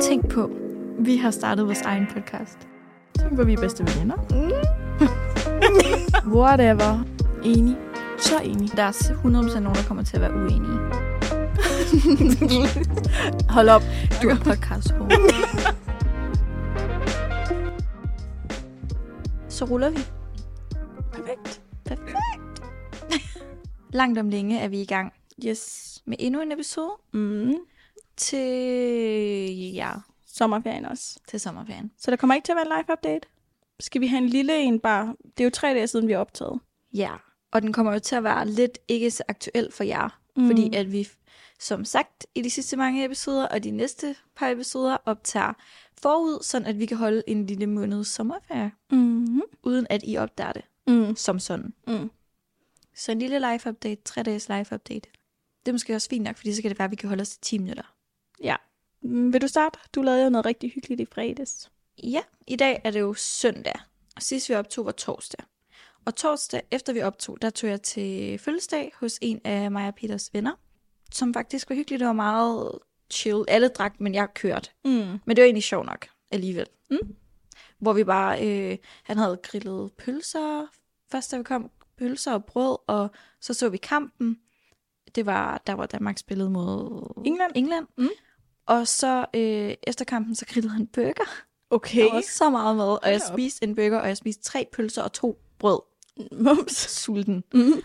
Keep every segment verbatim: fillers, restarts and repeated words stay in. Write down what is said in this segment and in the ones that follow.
Tænk på, vi har startet vores egen podcast. Tænk på, vi er bedste veninder. Mm. Whatever. Enig. Så enig. Der er hundrede procent nogen, der kommer til at være uenige. Hold op. Du er podcast -hår. Så ruller vi. Perfekt. Perfekt. Langt om længe er vi i gang Yes. med endnu en episode Mm. til, ja, Sommerferien også. til sommerferien. Så der kommer ikke til at være en live update. Skal vi have en lille en bare? Det er jo tre dage siden, vi har optaget. Ja, og den kommer jo til at være lidt ikke så aktuel for jer. Mm. Fordi at vi, som sagt, i de sidste mange episoder og de næste par episoder optager forud, sådan at vi kan holde en lille måneds sommerferie, Mm. uden at I opdager det Mm. som sådan. Mm. Så en lille live update, tre dages live update. Det er måske også fint nok, fordi så kan det være, at vi kan holde os til ti minutter. Ja. Mm, vil du starte? Du lavede jo noget rigtig hyggeligt i fredags. Ja, i dag er det jo søndag, og sidst vi optog var torsdag. Og torsdag, efter vi optog, der tog jeg til fødselsdag hos en af mig og Peters venner, som faktisk var hyggeligt. Det var meget chill. Alle drak, men jeg kørte. Mm. Men det var egentlig sjovt nok alligevel. Mm. Hvor vi bare, øh, han havde grillet pølser, først da vi kom, pølser og brød, og så så vi kampen. Det var, der var Danmark spillet mod England. England. Mm. Og så øh, efter kampen, så grillede han burger. Okay. Der var så meget mad, og jeg Hold op. spiste en burger, og jeg spiste tre pølser og to brød. Mums. Sulten. Mm.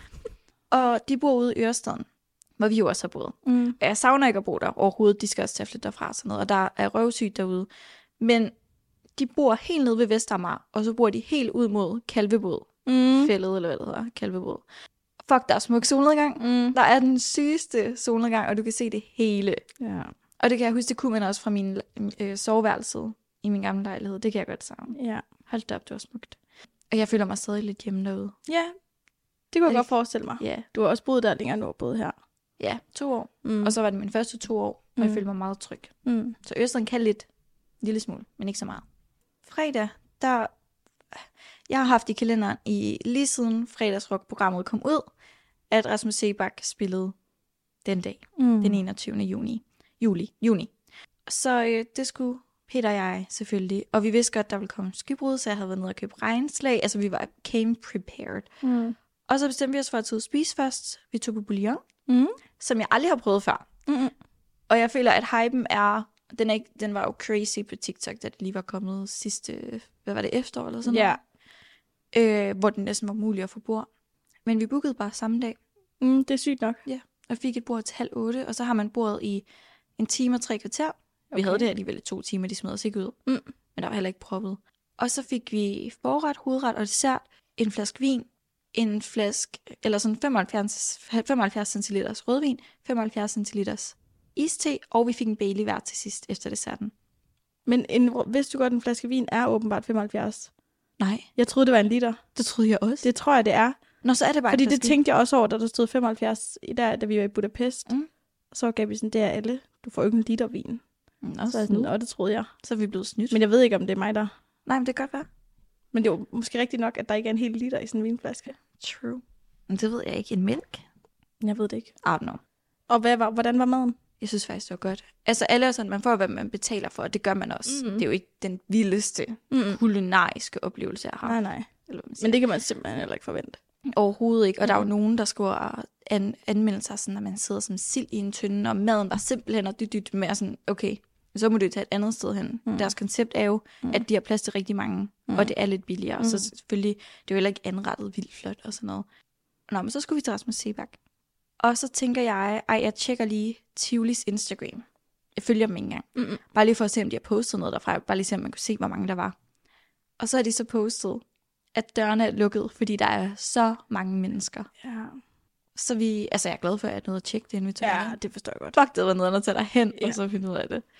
Og de bor ude i Ørestaden, hvor vi jo også har boet. Mm. Og jeg savner ikke at bo der overhovedet. De skal også til at flytte derfra og sådan noget. Og der er røvsygt derude. Men de bor helt nede ved Vestamager, og så bor de helt ud mod Kalvebod. Mm. Fældet, eller hvad det hedder. Kalvebod. Fuck, der er smuk solnedgang. Mm. Der er den sygeste solnedgang, og du kan se det hele. Ja. Og det kan jeg huske, det kunne man også fra min øh, soveværelse i min gamle lejlighed. Det kan jeg godt savne. Ja. Hold da op, det var smukt. Og jeg føler mig stadig lidt hjemme derude. Ja. Det kunne jeg Er godt det- forestille mig. Ja, Du har også boet der længere, end du har boet her. ja, to år. Mm. Og så var det mine første to år, og jeg Mm. følte mig meget tryg. Mm. Så Ørestaden kan lidt, en lille smule, men ikke så meget. Fredag, der... Jeg har haft i kalenderen i lige siden fredagsrock-programmet kom ud, at Rasmus Seebach spillede den dag, Mm. den enogtyvende juni. Juli, juni. Så øh, det skulle Peter og jeg selvfølgelig, og vi vidste godt, der ville komme skybrud, så jeg havde været nede og købe regnslag. Altså vi var came prepared. Mm. Og så bestemte vi os for at tage ud og spise først. Vi tog på bouillon, Mm. som jeg aldrig har prøvet før. Mm. Og jeg føler, at hypen er... Den, er ikke, den var jo crazy på TikTok, da det lige var kommet sidste... Hvad var det? Efterår eller sådan Ja. noget? Øh, hvor den næsten var mulig at få bord. Men vi bookede bare samme dag. Mm, det er sygt nok. Og fik et bord til halv otte. Og så har man bordet i en time og tre kvarter. Okay. Vi Okay. havde det alligevel i to timer. De smed os ikke ud. Mm. Men der var heller ikke proppet. Og så fik vi forret, hovedret og dessert. En flaske vin. En flaske... Eller sådan femoghalvfjerds, femoghalvfjerds centiliters rødvin. femoghalvfjerds centiliters iste, og vi fik en Bailey hver til sidst efter desserten. Men en, vidste du godt, at en flaske vin er åbenbart femoghalvfjerds? Nej, Jeg troede, det var en liter. det troede jeg også. Det tror jeg, det er. Nå, så er det bare Fordi en det flaske tænkte jeg også over, da der stod femoghalvfjerds, i der, da vi var i Budapest. Mm. Så gav vi sådan, det er alle. Du får jo ikke en liter vin. vin. Nå, Så er jeg så, sådan, og det troede jeg. så er vi blevet snydt. Men, Men jeg ved ikke, om det er mig, der... nej, men det kan godt være. Men det er jo måske rigtigt nok, at der ikke er en hel liter i sådan en vinflaske. True. Men det ved jeg ikke. En mælk? Jeg ved det ikke. I don't know. Og hvad var, hvordan var maden? Jeg synes faktisk, det var godt. Altså, alle er sådan, man får, hvad man betaler for, og det gør man også. Mhm. Det er jo ikke den vildeste Mm. kulinariske oplevelse, jeg har. Nej, nej. Eller hvad man siger. Men det kan man simpelthen heller ikke forvente. Overhovedet ikke. Og der er jo Mhm. nogen, der skriver an- anmeldelser, sådan, at man sidder som sild i en tynde, og maden var simpelthen og dyt, dyt med sådan, okay, så må du tage et andet sted hen. Mm. Deres koncept er jo, Mm. at de har plads til rigtig mange, Mm. og det er lidt billigere. Mm. Så selvfølgelig, det er jo heller ikke anrettet vildt flot og sådan noget. Nå, men så skulle vi til Rasmus Seebach. Og så tænker jeg, ej, jeg tjekker lige Tivolis Instagram. Jeg følger dem ikke engang. Mm-mm. Bare lige for at se, om de har postet noget derfra. Bare lige se, om man kunne se, hvor mange der var. Og så har de så postet, at dørene er lukket, fordi der er så mange mennesker. Ja. Så vi, altså jeg er glad for, at jeg er nødt at tjekke det, inden vi tager Ja, derhen. det forstår jeg godt. Fuck, det var noget at tage derhen, Ja. og så finde ud af det.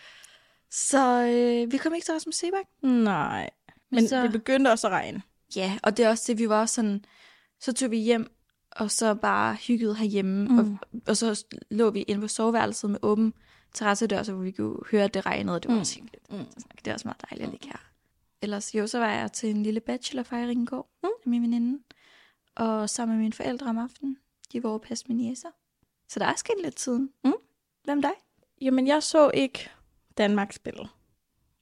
Så øh, vi kom ikke til Rasmus Seebach. Nej. Men så- det begyndte også at regne. Ja, og det er også det, vi var sådan, så tog vi hjem, og så bare hyggede herhjemme, Mm. og, og så lå vi inde på soveværelset med åben terrassedør, så hvor vi kunne høre, at det regnede, og det var Mm. også hyggeligt. Mm. Så det er også meget dejligt at ligge her. Ellers jo, så var jeg til en lille bachelorfejring i går mm. med min veninde, og sammen med mine forældre om aftenen. De var over at passe mine jæser. Så der er sket lidt siden. Mm. Hvem dig? Jamen, jeg så ikke Danmark spille.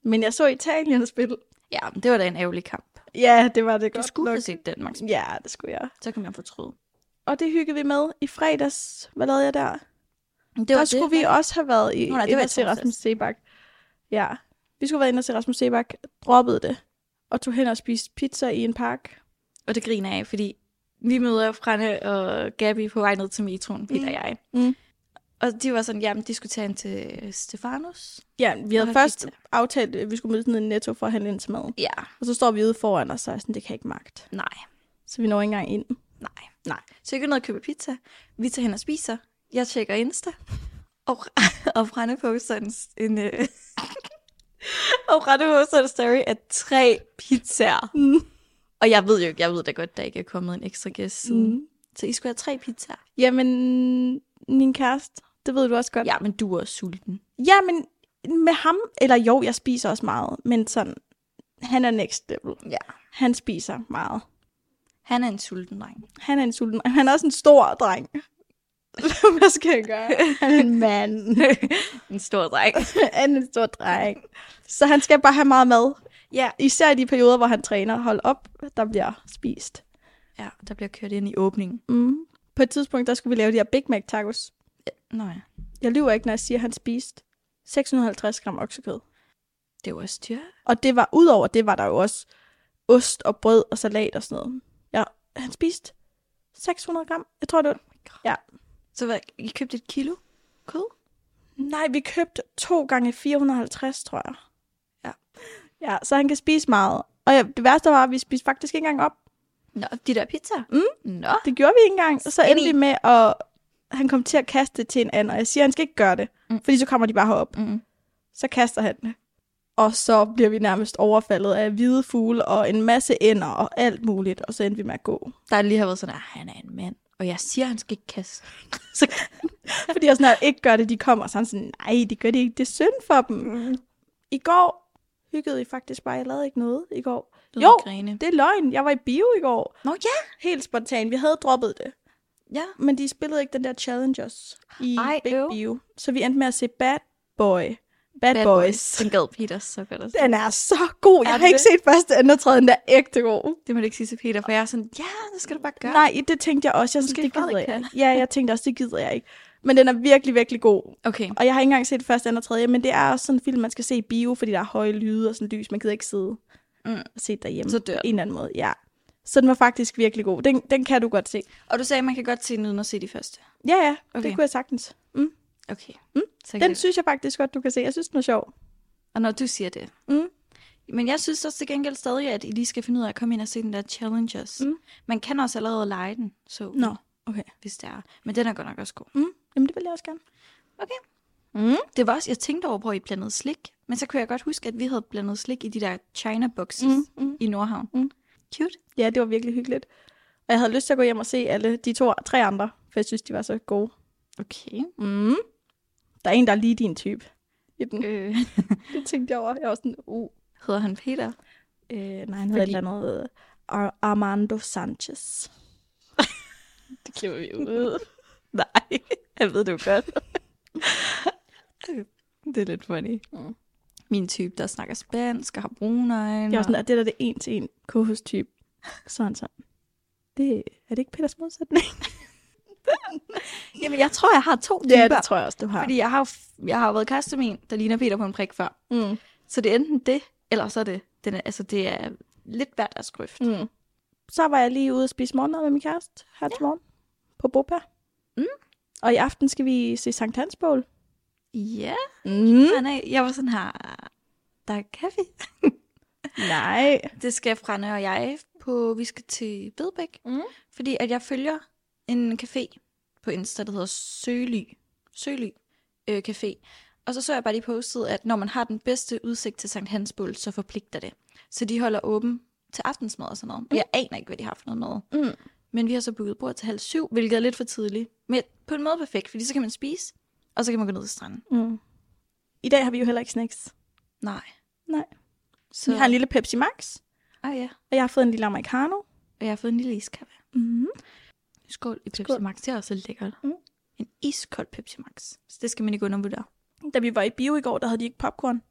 Men jeg så Italien spille. Ja, men det var da en ærgerlig kamp. Ja, det var det Du godt skulle nok. have set Danmarks. Ja, det skulle jeg. Så kan man fortryde. Og det hyggede vi med i fredags. Hvad lavede jeg der? Det der skulle vi også have været i, Nå, nej, det inde var i og se torsdags. Rasmus Sebak. Ja, vi skulle have været inde og se Rasmus Sebak, droppede det, og tog hen og spiste pizza i en park. Og det griner jeg af, fordi vi møder Franne og Gabi på vej ned til metroen, Peter Mm. og jeg. Mm. Og de var sådan, jamen, de skulle tage ind til Stefanus. Ja, vi havde Og først pizza. aftalt, at vi skulle mødes ned i Netto for at handle ind til mad. Ja, Og så står vi ude foran, og så er jeg sådan, det kan jeg ikke magt. nej, Så vi når ikke engang ind. nej. Nej. Så jeg går ned og køber pizza. Vi tager hen og spiser. Jeg tjekker Insta. Og, og Franne poster en... en øh, og Franne poster en story af tre pizzaer. Mm. Og jeg ved jo jeg ved da godt, der ikke er kommet en ekstra gæst siden. Mm. Så I skulle have tre pizzaer. Jamen, min kæreste, det ved du også godt. Ja, men du er også sulten. Ja, men med ham, eller jo, jeg spiser også meget, men sådan, han er next level. Ja. Han spiser meget. Han er en sulten dreng. Han er en sulten. Han er også en stor dreng. Hvad skal jeg gøre? Han er en mand. En stor dreng. Han er en stor dreng. Så han skal bare have meget mad. Ja. Især i de perioder, hvor han træner. Hold op, der bliver spist. Ja, der bliver kørt ind i åbningen. Mm. På et tidspunkt, der skulle vi lave de her Big Mac tacos. Nå ja. Jeg lyver ikke, når jeg siger, at han spiste seks hundrede og halvtreds gram oksekød. Det var styr. Og det var, udover det var der jo også ost og brød og salat og sådan noget. Ja, han spiste seks hundrede gram. Jeg tror, det var... Ja. Så hvad, I købte et kilo kød? Nej, vi købte to gange fire hundrede og halvtreds, tror jeg. Ja. Ja, så han kan spise meget. Og ja, det værste var, at vi spiste faktisk ikke engang op. Nå, de der pizzaer? Mm. Nå. Det gjorde vi ikke engang. Og så endte Skinny. vi med, at han kom til at kaste det til en anden. Og jeg siger, at han skal ikke gøre det. Mm. Fordi så kommer de bare herop. Mm. Så kaster han det. Og så bliver vi nærmest overfaldet af hvide fugle og en masse ænder og alt muligt. Og så endte vi med at gå. Der lige har været sådan, at han er en mand. Og jeg siger, at han skal ikke kaste. Så Fordi jeg sådan, ikke gør det, de kommer. Så han sådan, nej, de gør det ikke. Det er synd for dem. Mm. I går hyggede I faktisk bare. Jeg lavede ikke noget i går. Du Jo, grene. det er løgn. Jeg var i bio i går. Nå ja. Helt spontant. Vi havde droppet det. Ja. Men de spillede ikke den der Challengers i Ej, Big øv. Bio. Så vi endte med at se Bad Boy. Bad, Bad Boys. Den gad Peter så godt. Altså. Den er så god. Jeg Er har det ikke det? set første, anden og tredje. Den er ægte god. Det må du ikke sige til Peter, for jeg er sådan, ja, det skal du bare gøre. Nej, det tænkte jeg også. Jeg synes, Måske det gider Frederik jeg kan. ikke. Ja, jeg tænkte også, det gider jeg ikke. Men den er virkelig, virkelig god. Okay. Og jeg har ikke engang set første, anden og tredje. Men det er også sådan en film, man skal se i bio, fordi der er høje lyde og sådan lys. Man gider ikke sidde Mm. og se det derhjemme. Så dør På en eller anden måde, ja. Så den var faktisk virkelig god. Den, den kan du godt se. Og du sagde, at man kan godt se den uden at se de første. Ja, ja. Okay. Det kunne jeg sagtens. Mm. Okay. Mm. Så kan Den det- synes jeg faktisk godt, du kan se. Jeg synes, den er sjov. Og når du siger det. Mm. Men jeg synes også til gengæld stadig, at I lige skal finde ud af at komme ind og se den der Challengers. Mm. Man kan også allerede lege den, så Nå, okay. hvis det er. Men den er godt nok også god. Mm. Jamen, det vil jeg også gerne. Mm. Det var også, jeg tænkte over på, at I blandede slik. Men så kunne jeg godt huske, at vi havde blandet slik i de der China boxes Mm. Mm. i Nordhavn. Mm. Cute. Ja, det var virkelig hyggeligt. Og jeg havde lyst til at gå hjem og se alle de to, tre andre, for jeg synes, de var så gode. Okay. Mm. Der er en, der er lige din type i den. Øh, Det tænkte jeg over. Jeg var sådan, uh. hedder han Peter? Øh, nej, han hedder Fordi- et eller andet øh, Ar- Armando Sanchez. Det klipper vi ud. Nej, jeg ved det jo godt. Det er lidt funny. Mm. Min type, der snakker spansk og har brune øjne. Jeg var sådan, at det der det er en til en co-host-type. Sådan sådan. Det, er det ikke Peters modsætning? Jamen, jeg tror, jeg har to typer. Ja, det tror jeg også, du har. Fordi jeg har, jo f- jeg har jo været kæreste med en, der ligner Peter på en prik før. Mm. Så det er enten det, eller så er det, den er, altså det er lidt hvert af skrift. Mm. Så var jeg lige ude og spise morgenmad med min kæreste her til morgen. På Bopa. Mm. Og i aften skal vi se Sankt Hans bål. Ja, Mm. han er, jeg var sådan her, der er kaffe. Nej. Det skal Franne og jeg på, vi skal til Vedbæk. Mm. Fordi at jeg følger en café på Insta, der hedder Søly. Søly øh, Café. Og så så jeg bare lige postet, at når man har den bedste udsigt til Sankt Hans bål, så forpligter det. Så de holder åben til aftensmad og sådan noget. Og jeg aner ikke, hvad de har for noget mad. Mm. Men vi har så booket bord til halv syv, hvilket er lidt for tidligt. Men på en måde perfekt, fordi så kan man spise, og så kan man gå ned til stranden. Mm. I dag har vi jo heller ikke snacks. Nej. Nej. Så... Vi har en lille Pepsi Max, Ah, ja. og jeg har fået en lille americano. Og jeg har fået en lille iskaffe. Mm. Skål i Pepsi Skål. Max. Det er også lækkert. Mm. En iskold Pepsi Max. Så det skal man ikke undervurdere. Da vi var i bio i går, der havde de ikke popcorn.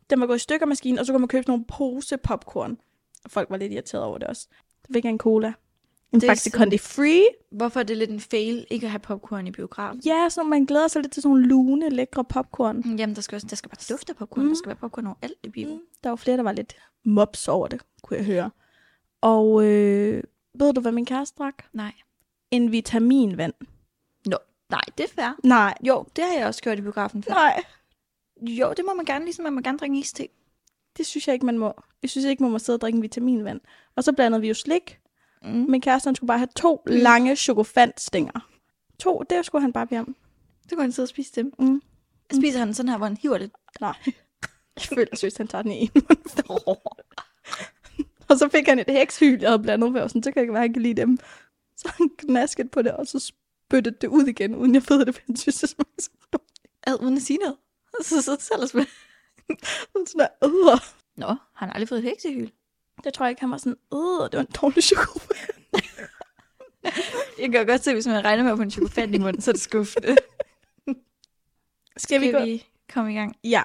Den var gået i stykker maskinen, og så kunne man købe sådan nogle pose popcorn. Og folk var lidt irriteret over det også. Så fik jeg en cola. En faktisk Kondi Free. Hvorfor er det lidt en fail ikke at have popcorn i biografen? Ja, så man glæder sig lidt til sådan nogle lune, lækre popcorn. Jamen, der skal, også, der skal bare dufte af popcorn. Mm. Der skal være popcorn over alt i bio. Mm. Der var flere, der var lidt mops over det, kunne jeg høre. Og øh, ved du, hvad min kæreste drak? Nej. En vitaminvand. Nå, nej, det er fair. Nej. Jo, det har jeg også gjort i biografen før. Nej. Jo, det må man gerne, ligesom man må gerne drikke iste. Det synes jeg ikke, man må. Jeg synes ikke, man må sidde og drikke en vitaminvand. Og så blandede vi jo slik. Mm. Min kæreste, han skulle bare have to mm. lange chokofantstænger. To, det skulle han bare bede om. Så kunne han sidde og spise dem. Mm. Spiser han sådan her, hvor han hiver det? Nej. Jeg føler seriøst, han tager den i en mund. Og så fik han et hekshyl, jeg havde blandet med, og sådan, så kan jeg ikke være, han kan lide dem. Så han knasket på det, og så spyttede det ud igen, uden jeg ved det, for han synes, det smagte så dårligt. Ad, uden at sige noget. Så sidder det selv og spiller. Sådan der, øh. Nå, har han aldrig fået et heksehyl? Det tror jeg ikke, han var sådan, øh, det var en dårlig chokolade. Jeg kan godt se, hvis man regner med at få en chokolade i munden, så er det skuffende. Skal, Skal vi, vi, gå? vi komme i gang? Ja.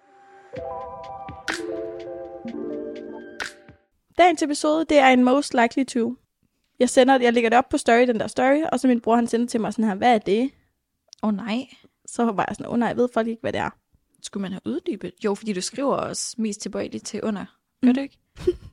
Dagens episode, det er en most likely to. Jeg sender, jeg lægger det op på story, den der story, og så min bror, han sender til mig sådan her, hvad er det? Åh oh, nej. Så var jeg sådan, åh oh, nej, ved folk ikke, hvad det er. Skulle man have uddybet? Jo, fordi du skriver også mest tilbøjeligt til under. Gør mm. du ikke?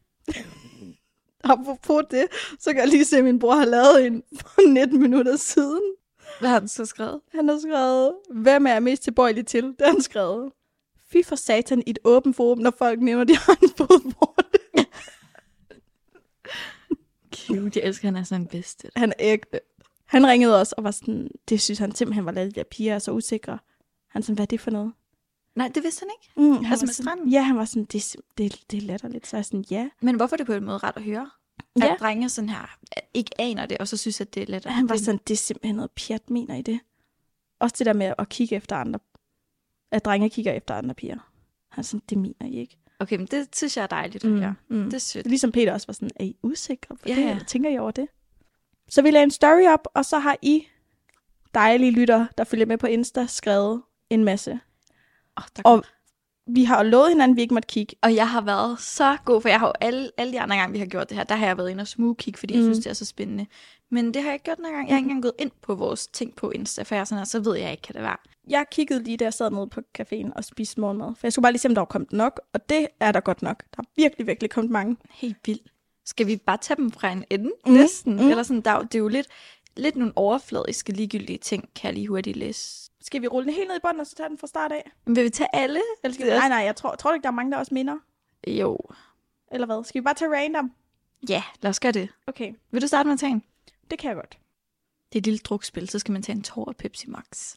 Apropos det, så kan jeg lige se, at min bror har lavet en for nitten minutter siden. Hvad har han så skrevet? Han har skrevet, hvem er jeg mest tilbøjelig til? Det har han skrevet. Fy for satan i et åbent forum, når folk nævner, de har en fodvorte. Cute, jeg elsker, han er sådan bedste. Han er ægte. Han ringede også og var sådan, det synes han simpelthen var lidt, de der piger er så usikre. Han sådan, hvad er det for noget? Nej, det vidste han ikke. Mm, han altså med sådan, stranden? Ja, han var sådan, det, det, det er latterligt. Så jeg sådan, ja. Men hvorfor er det på en måde ret at høre? Ja. At drenge sådan her ikke aner det, og så synes, at det er lettere. Han var sådan, det er simpelthen noget pjat, mener I det? Også det der med at kigge efter andre, at drenge kigger efter andre piger. Han sådan, det mener I ikke. Okay, men det synes jeg er dejligt at høre. Mm, mm. Det er sødt. Ligesom Peter også var sådan, er I usikre på ja, det? Ja. Tænker I over det? Så vi lagde en story op, og så har I dejlige lytter, der følger med på Insta, skrevet en masse. Oh, og vi har jo lovet hinanden, at vi ikke måtte kigge. Og jeg har været så god, for jeg har jo alle, alle de andre gange, vi har gjort det her, der har jeg været inde og smugkigge, fordi mm. jeg synes, det er så spændende. Men det har jeg ikke gjort den her gang. Jeg har ikke engang gået ind på vores ting på Insta, for jeg er sådan her, så ved jeg ikke, hvad det var. Jeg kiggede lige, da jeg sad nede på caféen og spiste morgenmad, for jeg skulle bare lige se, om der var kommet nok, og det er der godt nok. Der er virkelig, virkelig kommet mange. Helt vildt. Skal vi bare tage dem fra en ende mm. næsten? Mm. Eller sådan, der, det er jo lidt, lidt nogle overfladiske, ligegyldige ting, kan jeg lige hurtigt læse. Skal vi rulle den helt ned i bunden, og så tage den fra start af? Men vil vi tage alle? Eller skal vi... Nej, nej, jeg tror, tror ikke, der er mange, der også minder. Jo. Eller hvad? Skal vi bare tage random? Ja, lad os gøre det. Okay. Vil du starte med at tage en? Det kan jeg godt. Det er et lille drukspil, så skal man tage en tår af Pepsi Max.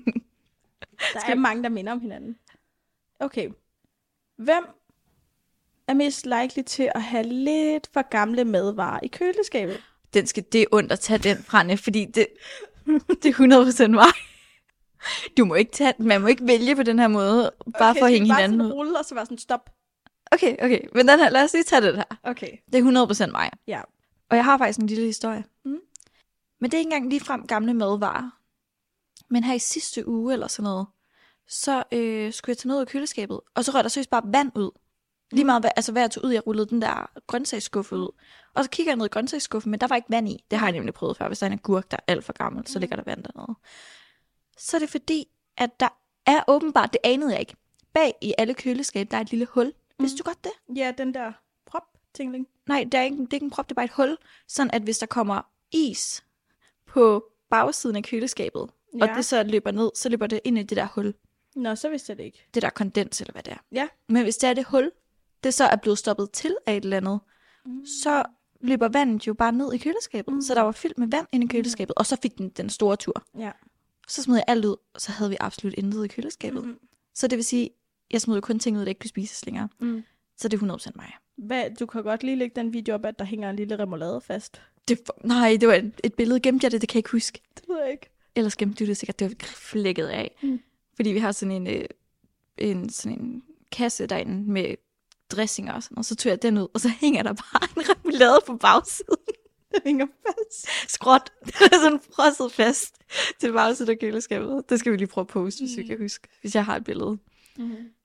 Der er mange, der minder om hinanden. Okay. Hvem er mest likely til at have lidt for gamle madvarer i køleskabet? Den skal, det er ondt at tage den fra, fordi det, det er hundrede procent mig. Du må ikke tage, man må ikke vælge på den her måde, bare okay, for at hænge hinanden ud. Okay, så bare rulle, og så være sådan, stop. Okay, okay, men den her, lad os lige tage det her. Okay. Det er hundrede procent mig. Ja. Og jeg har faktisk en lille historie. Mm. Men det er ikke engang ligefrem gamle madvarer. Men her i sidste uge eller sådan noget, så øh, skulle jeg tage noget ud af køleskabet, og så røg der seriøst bare vand ud. Lige meget, altså hvad jeg tog ud, jeg rullede den der grøntsagsskuffe ud. Og så kigger jeg ned i grøntsagsskuffen, men der var ikke vand i. Det har jeg nemlig prøvet før. Hvis der er en agurk, der er alt for gammel, så ligger der vand dernede. Så er det fordi, at der er åbenbart, det anede jeg ikke, bag i alle køleskab, der er et lille hul. Mm. Vidste du godt det? Ja, den der prop-tingling. Nej, det er, ikke, det er ikke en prop, det er bare et hul. Sådan at hvis der kommer is på bagsiden af køleskabet, ja. Og det så løber ned, så løber det ind i det der hul. Nå, så vidste jeg det ikke. Det der kondens, eller hvad det er. Ja. Men hvis det er det hul, det så er blevet stoppet til af et eller andet, mm. så løber vandet jo bare ned i køleskabet. Mm. Så der var fyldt med vand inde i køleskabet, mm. og så fik den den store tur. Ja. Så smed jeg alt ud, og så havde vi absolut intet i køleskabet. Mm. Så det vil sige, jeg smed jo kun ting ud, der ikke kunne spises længere. Mm. Så det er hundrede procent mig. Hvad, du kan godt lige lægge den video op, at der hænger en lille remoulade fast. Det, nej, det var et, et billede. Gemte jeg det? Det kan jeg ikke huske. Det ved jeg ikke. Ellers gemte du det sikkert. Det var flækket af. Mm. Fordi vi har sådan en, øh, en, sådan en kasse derinde med dressinger og sådan noget. Så tog jeg den ud, og så hænger der bare en remoulade på bagsiden. Den hænger fast. Skråt. Den er sådan frosset fast til bagsiden af køleskabet. Det skal vi lige prøve at poste, hvis mm. vi kan huske. Hvis jeg har et billede. Mm.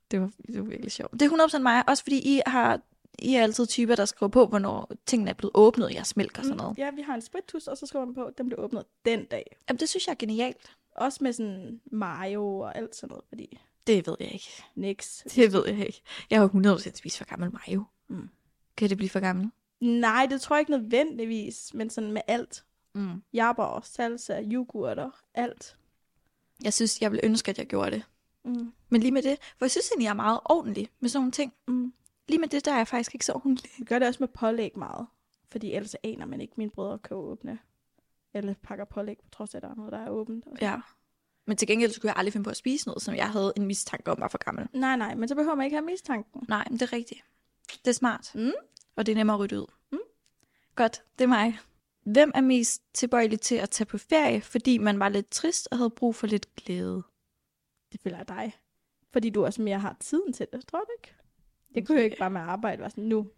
Det var, det var virkelig sjovt. Det er hundrede procent mig, også fordi I har I er altid typer, der skriver på, hvornår tingene er blevet åbnet, jeres mælk og sådan noget. Mm, ja, vi har en spritus, og så skriver man på, at den blev åbnet den dag. Jamen, det synes jeg er genialt. Også med sådan mayo og alt sådan noget, fordi... Det ved jeg ikke. Niks. Det ved jeg ikke. Jeg har hundrede procent spist for gammel mayo. Mm. Kan det blive for gammel? Nej, det tror jeg ikke nødvendigvis, men sådan med alt. Mm. Jabber, salsa, yoghurt og alt. Jeg synes, jeg ville ønske, at jeg gjorde det. Mm. Men lige med det, for jeg synes egentlig, jeg er meget ordentlig med sådan nogle ting. Mm. Lige med det, der er jeg faktisk ikke så ordentlig. Vi gør det også med pålæg meget, fordi ellers aner man ikke, mine brødre kan åbne alle pakker pålæg, på trods af, at der er noget, der er åbent. Ja. Men til gengæld, så kunne jeg aldrig finde på at spise noget, som jeg havde en mistanke om var for gammel. Nej, nej, men så behøver man ikke have mistanken. Nej, men det er rigtigt. Det er smart. Mm. Og det er nemmere at rydde ud. Mm. Godt, det er mig. Hvem er mest tilbøjelig til at tage på ferie, fordi man var lidt trist og havde brug for lidt glæde? Det føler jeg dig. Fordi du også mere har tiden til det, tror du ikke? Jeg kunne jo ikke bare med at arbejde, var sådan nu.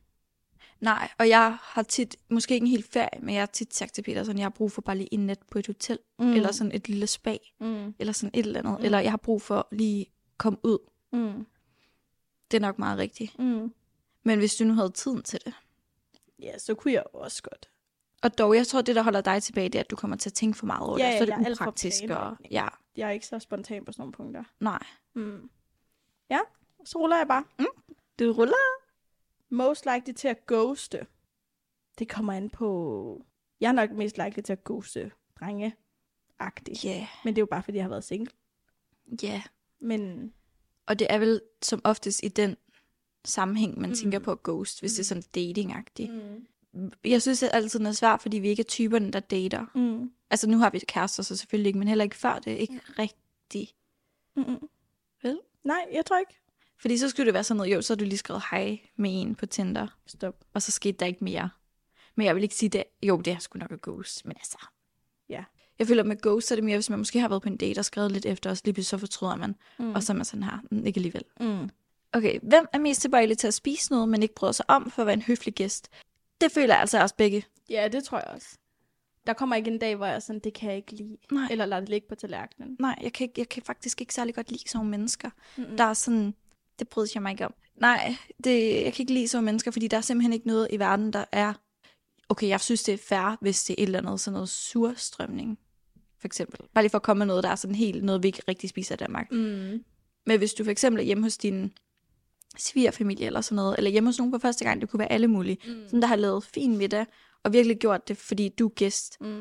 Nej, og jeg har tit, måske ikke en hel ferie, men jeg har tit sagt til Peter, sådan, jeg har brug for bare lige en nat på et hotel, mm. eller sådan et lille spa, mm. eller sådan et eller andet, Mm. eller jeg har brug for lige komme ud. Mm. Det er nok meget rigtigt. Mm. Men hvis du nu havde tiden til det. Ja, så kunne jeg også godt. Og dog, jeg tror, det der holder dig tilbage, det er, at du kommer til at tænke for meget over Ja, det. ja, Så er jeg er det alt for upraktisk. Og, planlægning. ja, Jeg er ikke så spontan på sådan nogle punkter. nej. Mm. Ja, så ruller jeg bare. Du ruller? Most likely til at ghoste. Det kommer an på... Jeg er nok mest likely til at ghoste drenge-agtigt. Ja, yeah. Men det er jo bare, fordi jeg har været single. ja. Yeah. Men Og det er vel som oftest i den sammenhæng, man Mm. mm. tænker på ghost, hvis Mm. det er sådan dating-agtigt. mm. Jeg synes at altid, det er svært, fordi vi ikke er typerne, der dater. Mm. Altså nu har vi kærester, så selvfølgelig ikke, men heller ikke før det. Ikke Mm. rigtigt. Mm. Vel? Nej, jeg tror ikke. Fordi så skulle det være sådan noget, jo, så har du lige skrevet hej med en på Tinder, Stop. og så skete der ikke mere. Men jeg vil ikke sige det. Jo, det er sgu nok et ghost, men altså. Ja. Jeg føler med ghost, så er det mere, hvis man måske har været på en date og skrevet lidt efter os, lige pludselig så fortryder man. Mm. Og så er man sådan her, "Mm, ikke alligevel." Mm. Okay, hvem er mest tilbøjelig til at spise noget, men ikke bryder sig om for at være en høflig gæst? Det føler jeg altså også begge. Ja, det tror jeg også. Der kommer ikke en dag, hvor jeg er sådan, det kan jeg ikke lide. Nej. Eller lader det ligge på tallerkenen. Nej, jeg kan, ikke, jeg kan faktisk ikke særlig godt lide sådan nogle mennesker. Mm-mm. Der er sådan, det bryder jeg mig ikke om. Nej, det, jeg kan ikke lide sådan nogle mennesker, fordi der er simpelthen ikke noget i verden, der er... Okay, jeg synes, det er fair, hvis det er et eller andet, sådan noget surstrømning, for eksempel. Bare lige for at komme med noget, der er sådan helt noget, vi ikke rigtig spiser i Danmark. Mm. Men hvis du for eksempel er hjemme hos din svigerfamilie eller sådan noget, eller hjemme hos nogen for første gang, det kunne være alle mulige, Mm. sådan der har lavet fin middag, og virkelig gjort det, fordi du er gæst, Mm.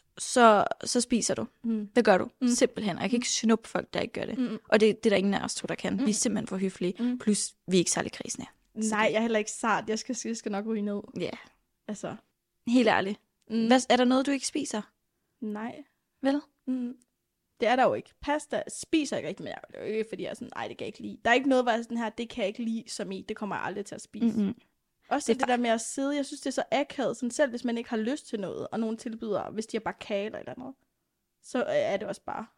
så, så spiser du. Mm. Det gør du. Mm. Mm. Simpelthen. Og jeg kan ikke snuppe folk, der ikke gør det. Mm. Og det, det er der ingen af os to, der kan. Mm. Vi er simpelthen for høflige. Mm. Plus, vi er ikke særlig krisende. Nej, jeg er heller ikke sart. Jeg skal, jeg skal nok ryge ned. Ja. Yeah. Altså. Helt ærligt. Mm. Hvad, er der noget, du ikke spiser? Nej. Vel? Mm. Det er der jo ikke. Pasta spiser jeg ikke, men jeg er jo ikke, fordi jeg er sådan, nej, det kan jeg ikke lide. Der er ikke noget, hvor jeg er sådan her, det kan jeg ikke lide som i, det kommer jeg aldrig til at spise. Mm-hmm. Også Det det, er det der med at sidde, jeg synes, det er så akavet, sådan selv hvis man ikke har lyst til noget, og nogen tilbyder, hvis de har bare kage eller et eller andet, så er det også bare.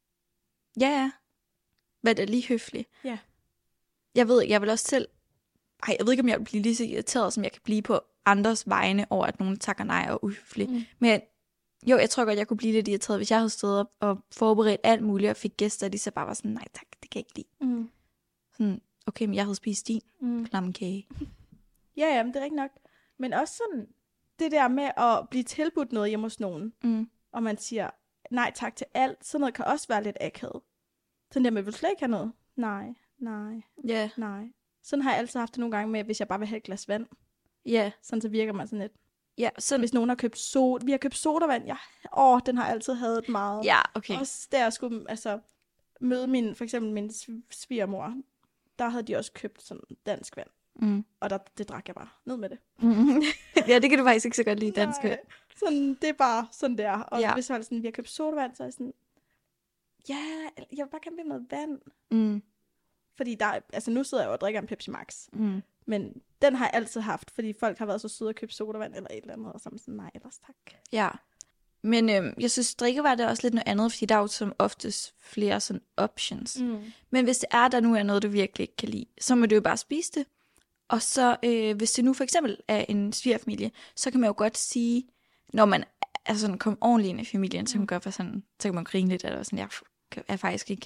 Ja, ja. Hvad er lige høfligt? Ja. Jeg ved ikke, jeg vil også selv... Ej, jeg ved ikke, om jeg vil blive lige så irriteret, som jeg kan blive på andres vegne over, at nogen takker nej og er uhøflig. Mm. Men jo, jeg tror godt, jeg kunne blive lidt irriteret, hvis jeg havde stået op og forberedt alt muligt, og fik gæster, og de så bare var sådan, nej tak, det kan jeg ikke lide. Mm. Sådan, okay, men jeg havde spist din Mm. klamme kage. Ja, ja, men det er rigtigt nok. Men også sådan, det der med at blive tilbudt noget hjemme hos nogen, Mm. og man siger nej tak til alt, sådan noget kan også være lidt akavet. Sådan der med, vil du slet ikke have noget? Nej, nej, Ja, yeah. nej. Sådan har jeg altid haft det nogle gange med, hvis jeg bare vil have et glas vand. ja, yeah. Sådan så virker man sådan lidt. ja, sådan, Hvis nogen har købt soda, vi har købt sodavand, ja, åh, den har altid hadet meget. ja, okay. Også der jeg skulle altså, møde min, for eksempel min sv- svigermor, der havde de også købt sådan dansk vand. Mm. Og der, det drak jeg bare ned med det. Mm. Ja, det kan du faktisk ikke så godt lide dansk. Nej, sådan, det er bare sådan der. Og Ja. ja. hvis jeg sådan, vi har købt sodavand, så er jeg sådan, ja, jeg vil bare gerne have noget vand. Mm. Fordi der, er- altså nu sidder jeg jo og drikker en Pepsi Max. Mm. Men den har jeg altid haft, fordi folk har været så søde at købe sodavand eller et eller andet. Og så er man sådan, nej, ellers tak. Ja. Men øhm, jeg synes, drikkevarer det er også lidt noget andet, fordi der er jo som oftest flere sådan options. Mm. Men hvis det er, der nu er noget, du virkelig ikke kan lide, så må du jo bare spise det. Og så, øh, hvis det nu for eksempel er en svigerfamilie, så kan man jo godt sige, når man er sådan kommet ordentligt ind i familien, så kan man godt være sådan, så kan man grine lidt, eller sådan, jeg er faktisk ikke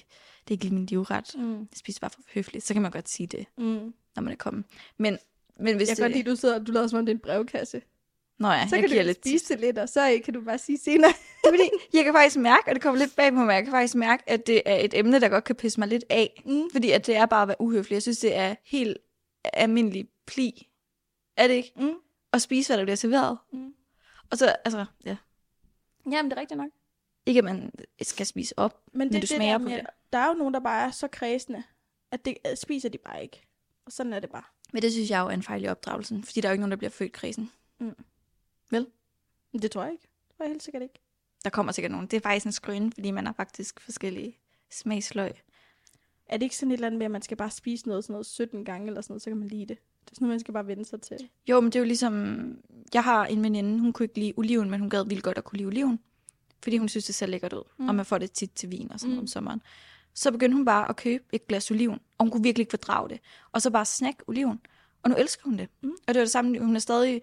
det er ikke lige min livret. Mm. Jeg spiser bare for høfligt. Så kan man godt sige det, Mm. når man er kommet. Men, men hvis Jeg det... kan godt lide, du sidder og du lader som om det er en brevkasse. Nå ja, Så jeg kan giver du lidt spise det lidt, og så kan du bare sige senere. Det er fordi, jeg kan faktisk mærke, og det kommer lidt bag på mig, jeg kan faktisk mærke, at det er et emne, der godt kan pisse mig lidt af. Mm. Fordi at det er bare at være uhøflig. Jeg synes, det er helt almindelig pli. Er det ikke? Mm. At spise, hvad der bliver serveret. Mm. Og så, altså, ja. Jamen, det er rigtigt nok. Ikke, at man skal spise op, Men, men det, du det smager der på med, det. Der er jo nogen, der bare er så kredsende, at det øh, spiser de bare ikke. Og sådan er det bare. Men det synes jeg jo er en fejl i opdragelsen. Fordi der er jo ikke nogen, der bliver født kredsen. Mm. Vel? Men det tror jeg ikke. Det tror jeg helt sikkert ikke. Der kommer sikkert nogen. Det er faktisk en skrøne, fordi man har faktisk forskellige smagsløg. Er det ikke sådan et eller andet med, at man skal bare spise noget, sådan noget sytten gange eller sådan noget, så kan man lide det? Det er sådan noget, man skal bare vende sig til. Jo, men det er jo ligesom... Jeg har en veninde, hun kunne ikke lide oliven, men hun gad vildt godt at kunne lide oliven. Fordi hun synes, det ser lækkert ud. Mm. Og man får det tit til vin og sådan noget mm. om sommeren. Så begyndte hun bare at købe et glas oliven. Og hun kunne virkelig ikke fordrage det. Og så bare snakke oliven. Og nu elsker hun det. Mm. Og det var det samme, hun er stadig...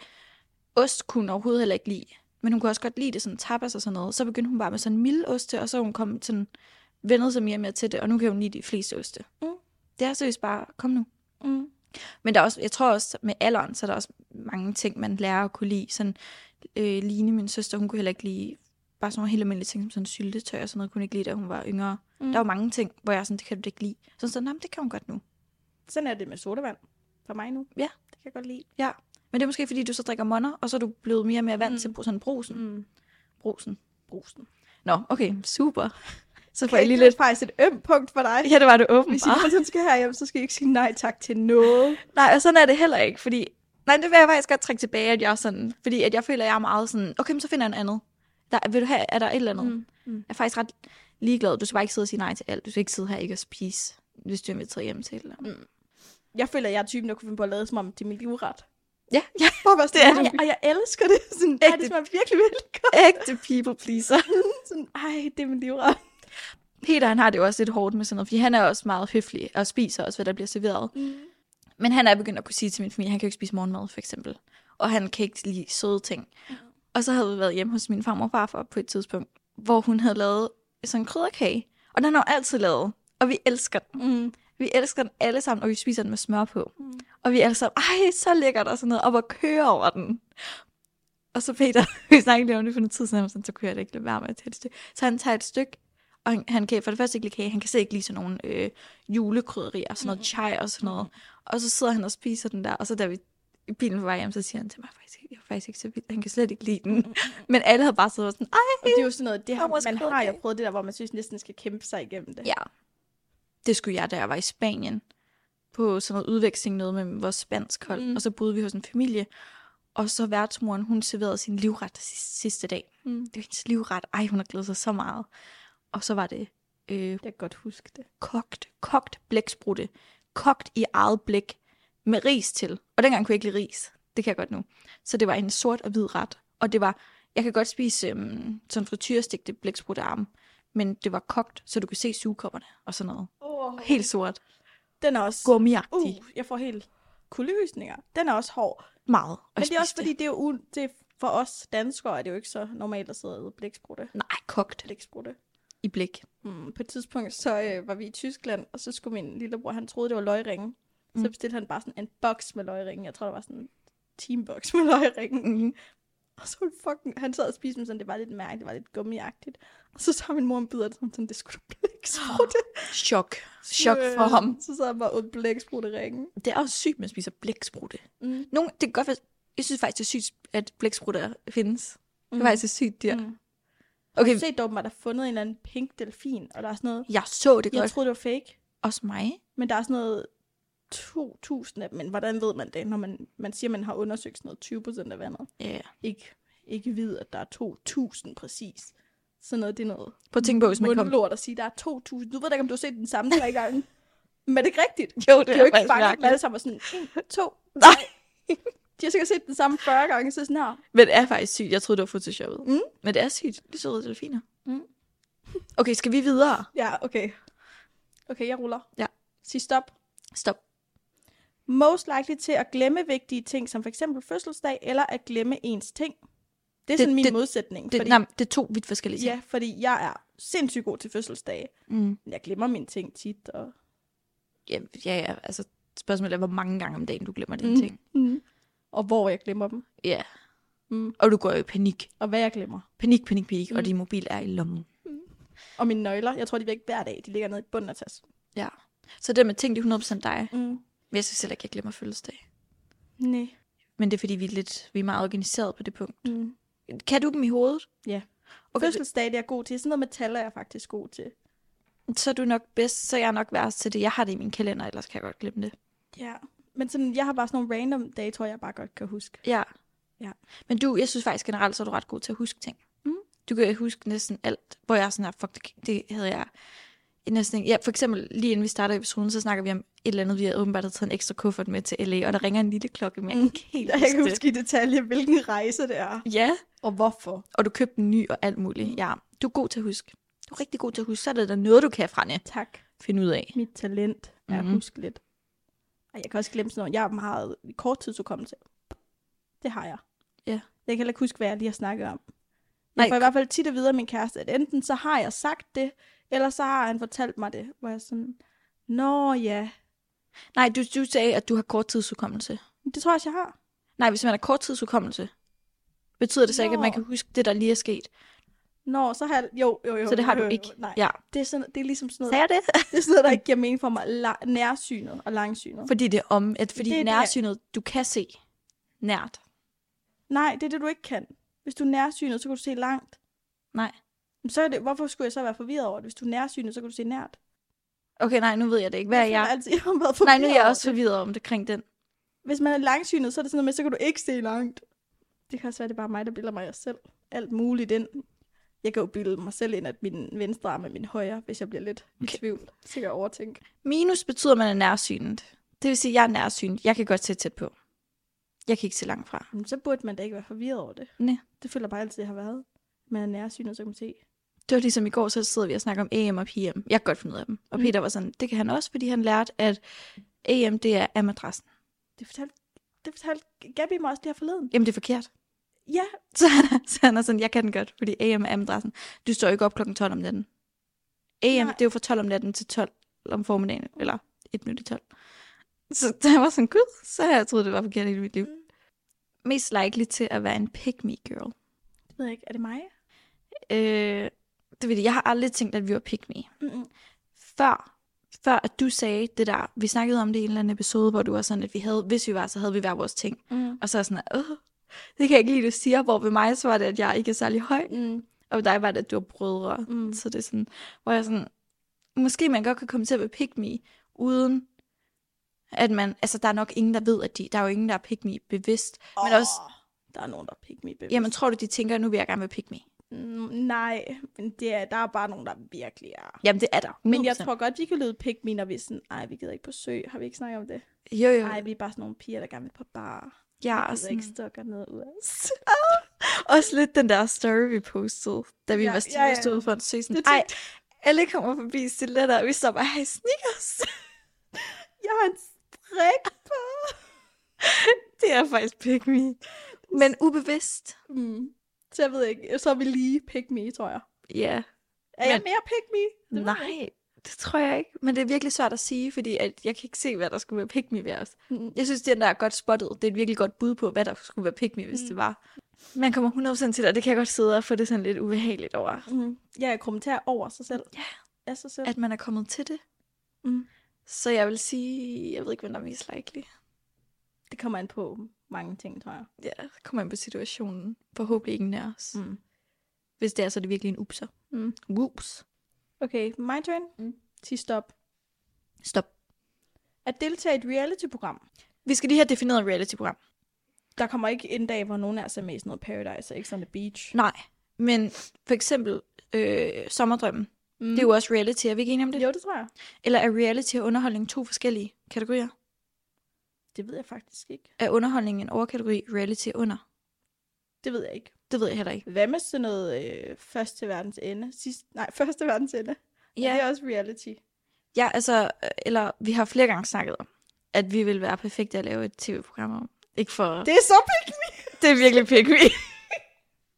Ost kunne hun overhovedet heller ikke lide. Men hun kunne også godt lide det, sådan tapas og sådan noget. Så begyndte hun bare med sådan en mild oste, og så hun kom sådan... vendet sig mere og mere til det. Og nu kan hun lide de fleste oste. Mm. Det er seriøst bare, kom nu. Mm. Men der er også, jeg tror også, med alderen, så er der også mange ting, man lærer at kunne lide. Sådan, øh, Line, min søster, hun kunne heller ikke lide bare sådan nogle helt almindelige ting, som sådan syltetøj og sådan noget, kunne hun ikke lide, da hun var yngre. Mm. Der var mange ting, hvor jeg sådan, det kan du ikke lide. Så sådan, nej, det kan hun godt nu. Sådan er det med sodavand for mig nu. Ja. Det kan jeg godt lide. Ja, men det er måske, fordi du så drikker monner, og så er du blevet mere og mere vant mm. til sådan brusen. Mm. Brusen. Brusen. Nå, okay, super. Så får okay, jeg lige det lidt... er faktisk et ømt punkt for dig. Ja, det var det åbent. Hvis I nogensinde skal herhjem, så skal I ikke sige nej tak til noget. Nej, og sådan er det heller ikke, fordi... Nej, det vil jeg faktisk godt trække tilbage, at jeg er sådan... Fordi at jeg føler, at jeg er meget sådan... Okay, men så finder jeg en andet. Der, vil du have, er der et eller andet? Mm. Mm. Jeg er faktisk ret ligeglad. Du skal bare ikke sidde og sige nej til alt. Du skal ikke sidde her ikke og spise, hvis du er inviteret hjem til et eller andet. Mm. Jeg føler, at jeg er typen, der kunne finde på at lade som om det er min livret. Ja, ja. Hvor det er det. Og jeg elsker det. Sådan, ej, det smager virkelig, virkelig godt. Ægte people pleaser. Sådan, ej, det er min livret. Peter, han har det jo også lidt hårdt med sådan noget, fordi han er også meget høflig og spiser også, hvad der bliver serveret. Mm. Men han er begyndt at kunne sige til min familie, han kan jo ikke spise morgenmad, for eksempel. Og han kan ikke lide søde ting. Mm. Og så havde vi været hjemme hos min farmor og farfar på et tidspunkt, hvor hun havde lavet sådan en krydderkage. Og den har hun altid lavet. Og vi elsker den. Mm. Vi elsker den alle sammen, og vi spiser den med smør på. Mm. Og vi er alle sammen, ej, så lækkert og sådan noget, op og køre over den. Og så Peter, vi snakkede lige om det for noget tid siden, sådan, så kunne jeg da ikke lade være med at tage et stykke. Så han tager et stykke, og han, han kan for det første ikke lide kage, han kan slet ikke lide sådan nogle øh, julekrydderier, sådan noget chai og sådan noget. Og så sidder han og spiser den der, og så da vi i bilen på vej hjem, så siger han til mig, faktisk ikke, jeg er faktisk ikke så vild, han kan slet ikke lide den. Men alle havde bare siddet og sådan, ej. Og det er jo sådan noget, det har, man har jo prøvet det der, hvor man synes næsten skal kæmpe sig igennem det. Ja, det skulle jeg, da jeg var i Spanien, på sådan noget udveksling, noget med vores spansk hold, mm. og så boede vi hos en familie, og så værtsmoren, hun serverede sin livret sidste, sidste dag. Mm. Det var hendes livret, ej, hun har glædet sig så meget. Og så var det øh, jeg kan godt huske det. Kogt, kogt blæksprutte, kogt i eget blæk, med ris til. Og dengang kunne jeg ikke lide ris. Det kan jeg godt nu. Så det var en sort og hvid ret. Og det var, jeg kan godt spise øhm, sådan frityrestegte blækspruttearme, men det var kogt, så du kunne se sugekopperne og sådan noget. Oh. Helt sort. Den er også gummiagtig. Uh, jeg får helt kuldegysninger. Den er også hård. Meget. Men det er også det. Fordi, det er jo u- det er for os danskere er det jo ikke så normalt at sidde og æde blæksprutte. Nej, kogt. Blæksprutte. I blæk. Mm, på et tidspunkt, så øh, var vi i Tyskland, og så skulle min lillebror, han troede, det var løgringe. Mm. Så bestilte han bare sådan en boks med løgringe. Jeg tror, der var sådan en teambox med løgringe. Mm. Og så fucking, han sad og spiste med sådan, det var lidt mærkeligt, det var lidt gummiagtigt. Og så så min mor en bid af det, sådan, det skulle du blæksprutte. Chok. Chok for ham. Så sad han bare ud blæksprutte-ringen. Det er også sygt, man spiser blæksprutte. Mm. Nogle, det kan godt være, jeg synes faktisk, det er sygt, at blæksprutter findes. Mm. Det er faktisk sygt dyr. Mm. Okay. Og så dog, at der fundet en eller anden pink delfin, og der er sådan noget. Jeg så det godt. Jeg troede, det var fake. Også mig. Men der er sådan noget to tusind af dem, men hvordan ved man det, når man, man siger, at man har undersøgt sådan noget tyve procent af vandet? Ja. Yeah. Ikke, ikke ved, at der er to tusind præcis. Sådan noget, det er noget. Prøv at tænke på, hvis man kommer... lort at sige, der er to tusind. Du ved da ikke, om du har set den samme tre gange. Men er det ikke rigtigt? Jo, det de er, er jo ikke faktisk fanget dem alle sammen sådan, en, to, nej. De har sikkert set den samme fyrre gange, så sådan her. Men det er faktisk sygt. Jeg troede, det var photoshoppet. Mm. Men det er sygt. Det så røde delfiner. Mm. Okay, skal vi videre? Ja, okay. Okay, jeg ruller. Ja. Sig stop. Stop. Most likely til at glemme vigtige ting, som for eksempel fødselsdag, eller at glemme ens ting. Det er det, sådan min det, modsætning. Det, fordi, nej, det er to vidt forskellige ting. Ja, fordi jeg er sindssygt god til fødselsdage. Mm. Men jeg glemmer mine ting tit. Og... Ja, ja, ja, altså spørgsmålet er, hvor mange gange om dagen du glemmer dine Mm. ting. Mm. Og hvor jeg glemmer dem. Ja, Mm. og du går jo i panik. Og hvad jeg glemmer. Panik, panik, panik, mm. og Mm. din mobil er i lommen. Og mine nøgler, jeg tror, de er væk hver dag. De ligger nede i bunden af tasken. Ja. Så det med ting, det er hundrede procent dig. Mm. Men jeg synes heller ikke, jeg glemmer fødselsdag. Nej. Men det er fordi, vi er, lidt, vi er meget organiseret på det punkt. Mm. Kan du dem i hovedet? Ja. Okay, Fødselsdag, det er jeg god til. Sådan noget med tal er jeg faktisk god til. så er du nok bedst, så er jeg nok værst til det. Jeg har det i min kalender, ellers kan jeg godt glemme det. Ja. Men sådan, jeg har bare sådan nogle random dage, tror jeg bare godt kan huske. Ja. Ja. Men du, jeg synes faktisk generelt, så er du ret god til at huske ting. Mm. Du kan huske næsten alt, hvor jeg er sådan her, fuck, det, det havde jeg næsten ikke. Ja, for eksempel lige inden vi starter episoden, så snakker vi om et eller andet, vi har åbenbart taget en ekstra kuffert med til L A, og der ringer en lille klokke, men jeg kan ikke helt Jeg huske kan det. huske i detalje, hvilken rejse det er. Ja, Og hvorfor. og du købte en ny og alt muligt. Ja, du er god til at huske. Du er rigtig god til at huske. Så er det der noget, du kan, Franje, Tak. finde ud af. Mit talent er at Mhm. huske lidt. Ej, jeg kan også glemme sådan noget. Jeg har meget korttidsudkommelse. Det har jeg. Ja. Jeg kan heller ikke huske, hvad jeg lige har snakket om. Nej, Jeg får i hvert fald tit at vide af min kæreste, at enten så har jeg sagt det, eller så har han fortalt mig det. Hvor jeg sådan, nå ja, Nej, du, du sagde, at du har korttidsudkommelse. det tror jeg også, jeg har. Nej, hvis man har korttidsudkommelse, betyder det så ikke, at man Nå. kan huske det, der lige er sket. Nå, så har jeg, jo, jo, jo. Så det har jo, du jo, ikke. jo. Nej, Ja. det er, sådan, det er ligesom sådan noget, Sagde jeg det? det er sådan noget, der ikke giver mening for mig. La- nærsynet og langsynet. Fordi det er om, at fordi Det er det, nærsynet, du kan se nært. Nej, det er det, du ikke kan. Hvis du er nærsynet, så kan du se langt. Nej. Men så er det, hvorfor skulle jeg så være forvirret over det? Hvis du er nærsynet, så kan du se nært. Okay, nej, nu ved jeg det ikke. Hvad er Jeg føler jeg? altid, jeg har været Nej, nu er jeg over også det. forvirret om det kring den. Hvis man er langsynet, så er det sådan noget med, så kan du ikke se langt. Det kan også være, det er bare mig, der bilder mig selv. Alt muligt ind. Jeg kan jo bilde mig selv ind, at min venstre arm er min højre, hvis jeg bliver lidt i Okay. tvivl. Så kan jeg overtænke. Minus betyder, at man er nærsynet. Det vil sige, at jeg er nærsynet. Jeg kan godt se tæt på. Jeg kan ikke se langt fra. Men så burde man da ikke være forvirret over det. Nej. Det føler jeg bare altid, jeg har været. Man er nærsynet, så kan man se. Det var ligesom i går, så sidder vi og snakker om A M og P M. Jeg kan godt finde ud af dem. Og Mm. Peter var sådan, det kan han også, fordi han lærte, at A M, det er af madrassen. Det fortalte, det fortalte Gabi mig også det her forleden. Jamen, det er forkert. Ja, Så han, er, så han er sådan, jeg kan den godt, fordi A M er af madrassen. Du står ikke op klokken tolv om natten. A M, Nej. det er jo fra tolv om natten til tolv om formiddagen, eller et minut i tolv. Så da jeg var sådan, gud, så har jeg troet, det var forkert i mit liv. Mm. Mest likely til at være en pick-me girl. det ved jeg ikke. Er det mig? Øh, det ved jeg, jeg har aldrig tænkt, at vi var pick-me. Mm-mm. Før, før at du sagde det der, vi snakkede om det i en eller anden episode, hvor du var sådan, at vi havde, hvis vi var, så havde vi hver vores ting. Mm. Og så er sådan, åh, det kan jeg ikke lide, du siger, hvor ved mig, så var det, at jeg ikke er særlig høj. Mm. Og ved dig var det, at du var brødre. Mm. Så det er sådan, hvor jeg sådan, måske man godt kan komme til at være pick me, uden at man, altså der er nok ingen, der ved, at de, der er jo ingen, der er pick me bevidst. Oh, Men også, der er nogen, der er pick me bevidst. jamen tror du, de tænker, nu vil jeg gerne være pick me? Mm, nej, men det er, der er bare nogen, der virkelig er. Jamen det er der. Men jeg hundrede procent. tror godt, vi kan lyde pick me, når vi er sådan, ej, vi gider ikke på sø. Har vi ikke snakket om det? Jo jo. Ej, vi er bare sådan nogle piger, der gerne vil på bar. Jeg er Vi gider sådan, ikke stokker noget ud af os. også lidt den der story, vi postede, da vi Ja, var ja, stille ja. stod for en sø. Sådan, Det ej, tænkte- alle kommer forbi stiletter, og vi står bare, hej, sneakers. Jeg har en strik på. Det er faktisk pick me. Men ubevidst. Mm. Så jeg ved ikke, så er vi lige pick me, tror jeg. Ja. Er jeg Men- mere pick me? Det ved jeg Nej, det tror jeg ikke. Men det er virkelig svært at sige, fordi at jeg kan ikke se, hvad der skulle være pick me ved os. Mm. Jeg synes, det der er godt spottet. Det er et virkelig godt bud på, hvad der skulle være pick me, hvis Mm. det var. Man kommer hundrede procent til det, og det kan jeg godt sidde og få det sådan lidt ubehageligt over. Mm. Jeg er kommentar over sig selv. Ja. Af sig selv. At man er kommet til det. Mm. Så jeg vil sige, jeg ved ikke, hvem der er mest likely. Det kommer an på mange ting, tror jeg. Ja, det kommer ind på situationen. Forhåbentlig ingen af os. Mm. Hvis det er, så er det virkelig en upser. Mm. Whoops. Okay, my turn. Mm. Sig stop. Stop. At deltage i et reality-program. Vi skal lige have defineret et reality-program. Der kommer ikke en dag, hvor nogen af os er med i sådan noget Paradise og X on the Beach. Nej, men for eksempel øh, Sommerdrømmen. Mm. Det er jo også reality. Er vi ikke enige om det? Jo, det tror jeg. Eller er reality og underholdning to forskellige kategorier? Det ved jeg faktisk ikke. Er underholdning en overkategori, reality under? Det ved jeg ikke. Det ved jeg heller ikke. Hvad med sådan noget øh, først til verdens ende? Sidst, nej, først til verdens ende. Ja. Er det også reality? Ja, altså, øh, eller vi har flere gange snakket om, at vi vil være perfekte at lave et tv-program om. Ikke for... Det er så pick me. Det er virkelig pick me.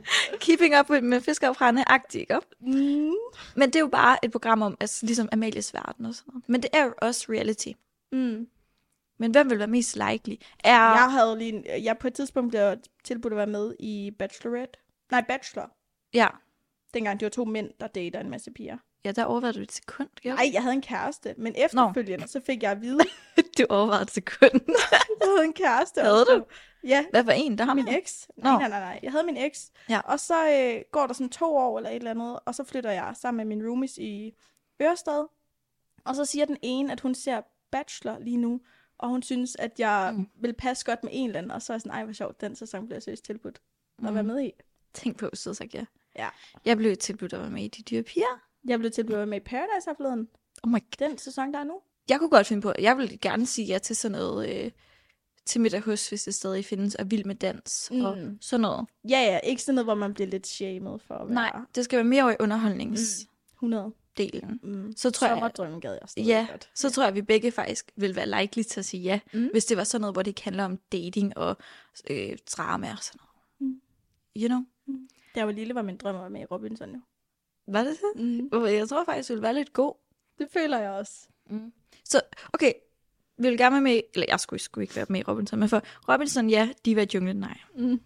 Keeping up med fiskeoprændende-agtigt, ikke? Mm. Men det er jo bare et program om, altså, ligesom Amalies Verden og sådan noget. Men det er jo også reality. Mm. Men hvem vil være mest likely? Er... Jeg havde lige... En, jeg på et tidspunkt blev tilbudt at være med i Bachelorette. Nej, Bachelor. Ja. Dengang det var to mænd, der dater en masse piger. Ja, der overvejede du et sekund. Gjorde Nej, jeg havde en kæreste. Men efterfølgende, Nå. så fik jeg at vide... du overvejede et sekund. jeg havde en kæreste. Havde du? Ja. Hvad for en? Der har min eks. Nej, nej, nej, nej. Jeg havde min eks. Ja. Og så øh, går der sådan to år eller et eller andet, og så flytter jeg sammen med min roomies i Ørestad. Og så siger den ene, at hun ser Bachelor lige nu, og hun synes, at jeg mm. vil passe godt med en eller anden. Og så er jeg sådan, ej, hvor sjovt, den sæson bliver jeg seriøst tilbudt at mm. være med i. Tænk på, så sagt ja. Ja. Jeg blev tilbudt at være med i De Dyre Piger. Jeg blev tilbudt at være med i Paradise her forleden. Oh my God. Den sæson, der er nu. Jeg kunne godt finde på, jeg vil gerne sige ja til sådan noget, øh, til middag hos, hvis det stadig findes, og Vild med Dans, mm. og sådan noget. Ja, ja, ikke sådan noget, hvor man bliver lidt shamed for at være. Nej, det skal være mere over i underholdnings. Mm. hundrede. Delen. Mm. Så tror Sommerdrømmen gad jeg stadig ja, godt. så tror jeg, at vi begge faktisk vil være likely til at sige ja, mm. hvis det var sådan noget, hvor det ikke handler om dating og øh, drama og sådan noget. Mm. You know? Mm. Da jeg var lille, var min drøm at være med i Robinson jo. Var det det? Mm. Jeg tror faktisk, det ville være lidt god. Det føler jeg også. Mm. Så, okay, vi vil gerne være med, eller jeg skulle, skulle ikke være med i Robinson, men for Robinson, ja, de var i junglen, nej. Mm.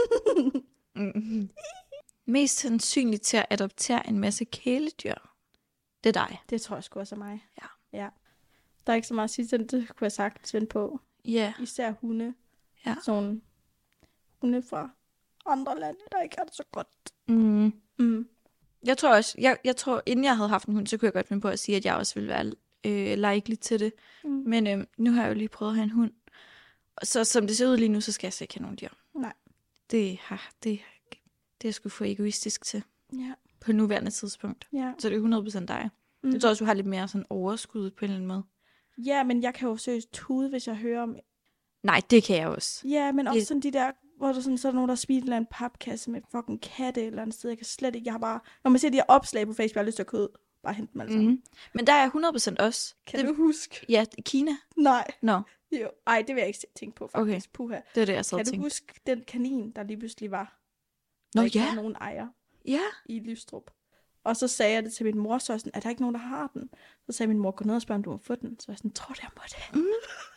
mm. Mest sandsynligt til at adoptere en masse kæledyr. Det er dig. Det tror jeg sgu også er mig. Ja. ja. Der er ikke så meget at sige, det kunne jeg sagt vende på. Ja. Yeah. Især hunde. Ja. Sådan hunde fra andre lande, der ikke har det så godt. Mm. Mm. Jeg tror også, jeg, jeg tror, inden jeg havde haft en hund, så kunne jeg godt finde på at sige, at jeg også ville være øh, likely til det. Mm. Men øh, nu har jeg jo lige prøvet at have en hund. Så som det ser ud lige nu, så skal jeg så ikke have nogen dyr. Nej. Det, har, det, det er sgu for egoistisk til. Ja. På nuværende tidspunkt. Ja. Så det er hundrede procent dig. Mm. Jeg tror også, du har lidt mere sådan overskud på en eller anden måde. Ja, men jeg kan jo seriøst tude, hvis jeg hører om... Nej, det kan jeg også. Ja, men også det... sådan de der, hvor der sådan, så er der nogen, der spiser en eller anden papkasse med fucking katte eller andet sted. Jeg kan slet ikke, jeg har bare... Når man ser de her opslag på Facebook, jeg har lyst til at købe, bare hente dem alle sammen. Mm. Men der er hundrede procent også. Kan det... du huske? Ja, Kina. Nej. Nå. No. Jo. Ej, det vil jeg ikke tænke på, faktisk. Okay. Puha. Det er det, jeg så Kan tænkte. du huske den kanin, der lige pludselig var? Nå, der ikke ja. havde nogen ejer. Ja. I Lystrup. Og så sagde jeg det til min mor, så sådan, er der ikke nogen, der har den? Så sagde min mor, gå ned og spørg, om du må få den. Så jeg sådan, tror du, jeg må det? Mm.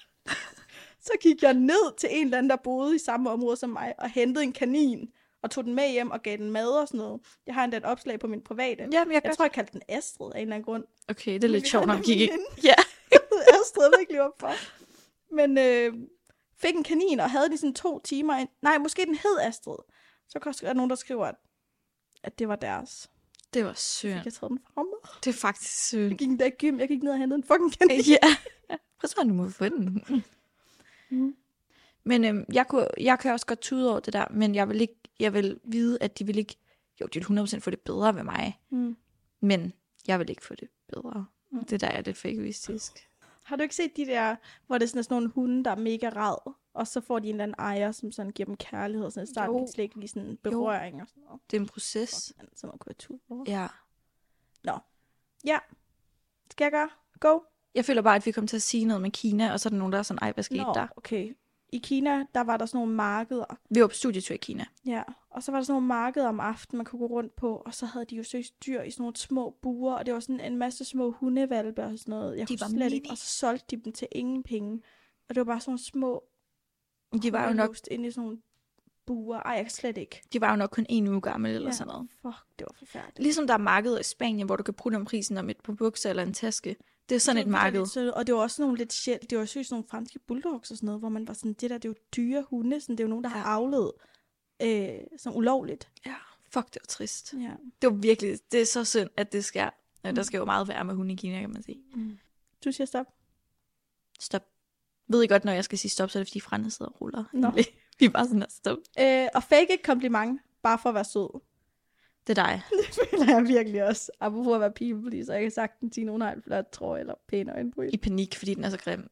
Så gik jeg ned til en eller anden, der boede i samme område som mig, og hentede en kanin, og tog den med hjem og gav den mad og sådan noget. Jeg har endda et opslag på min private. Jamen, jeg, jeg tror, jeg kaldte den Astrid af en eller anden grund. Okay, det er lidt sjovt, når vi gik Ja. Astrid virkelig op for. Men øh, fik en kanin, og havde den i sådan to timer. Nej, måske den hed Astrid. Så er der nogen, der skriver, at, at det var deres. Det var synd. Jeg fik taget den fra mig. Det er faktisk synd. Jeg gik endda i gym, jeg gik ned og hentede en fucking kanin. Ja. Prøv at du må få den. Mm. Men øhm, jeg, kunne, jeg kan også godt tude over det der, men jeg vil ikke, jeg vil vide, at de vil ikke, jo, de vil hundrede procent få det bedre ved mig, mm. men jeg vil ikke få det bedre. Mm. Det der er lidt for egoistisk. Har du ikke set de der, hvor det er sådan, sådan nogle hunde, der er mega rad, og så får de en eller anden ejer, som sådan giver dem kærlighed, sådan i starten kan slet ikke lige sådan berøring og sådan noget. Det er en proces. Sådan noget kunne jeg tude over. Ja. Nå. Ja. Skal jeg gøre? Go. Jeg føler bare, at vi kommer til at sige noget med Kina, og så er der nogen, der er sådan, ej, hvad skete Nå, der? okay. I Kina, der var der sådan nogle markeder. Vi var på studietur i Kina. Ja, og så var der sådan nogle markeder om aftenen, man kunne gå rundt på, og så havde de jo søgt dyr i sådan nogle små buer, og det var sådan en masse små hundevalpe og sådan noget. Jeg de kunne var slet mini. ikke, og så solgte de dem til ingen penge. Og det var bare sådan nogle små, de var jo nok inde i sådan nogle buer. Ej, jeg kan slet ikke. De var jo nok kun en uge gammel eller ja, sådan noget. Fuck, det var forfærdeligt. Ligesom der er markeder i Spanien, hvor du kan bruge om prisen om et par bukser eller en taske. Det er sådan det et marked. Lidt, og det var også nogle lidt sjældent. Det var jo sådan nogle franske bulldogs og sådan noget, hvor man var sådan, det der, det er jo dyre hunde. Sådan, det er jo nogen, der ja. har avlet øh, som ulovligt. Ja, fuck, det var trist. Ja. Det var virkelig, det er så synd, at det sker. Ja, der skal jo meget være med hunde i Kina, kan man sige. Mm. Du siger stop. Stop. Ved I godt, når jeg skal sige stop, så er det fordi Frænde sidder og ruller. Nå. Vi er bare sådan her, stop. Øh, og fake et kompliment, bare for at være sød. Det er dig. Det føler jeg virkelig også. Apropos at være people, fordi så jeg kan sagtens sige, at nogen har en flot trøje eller pæne øjenbryn. I panik, fordi den er så grim.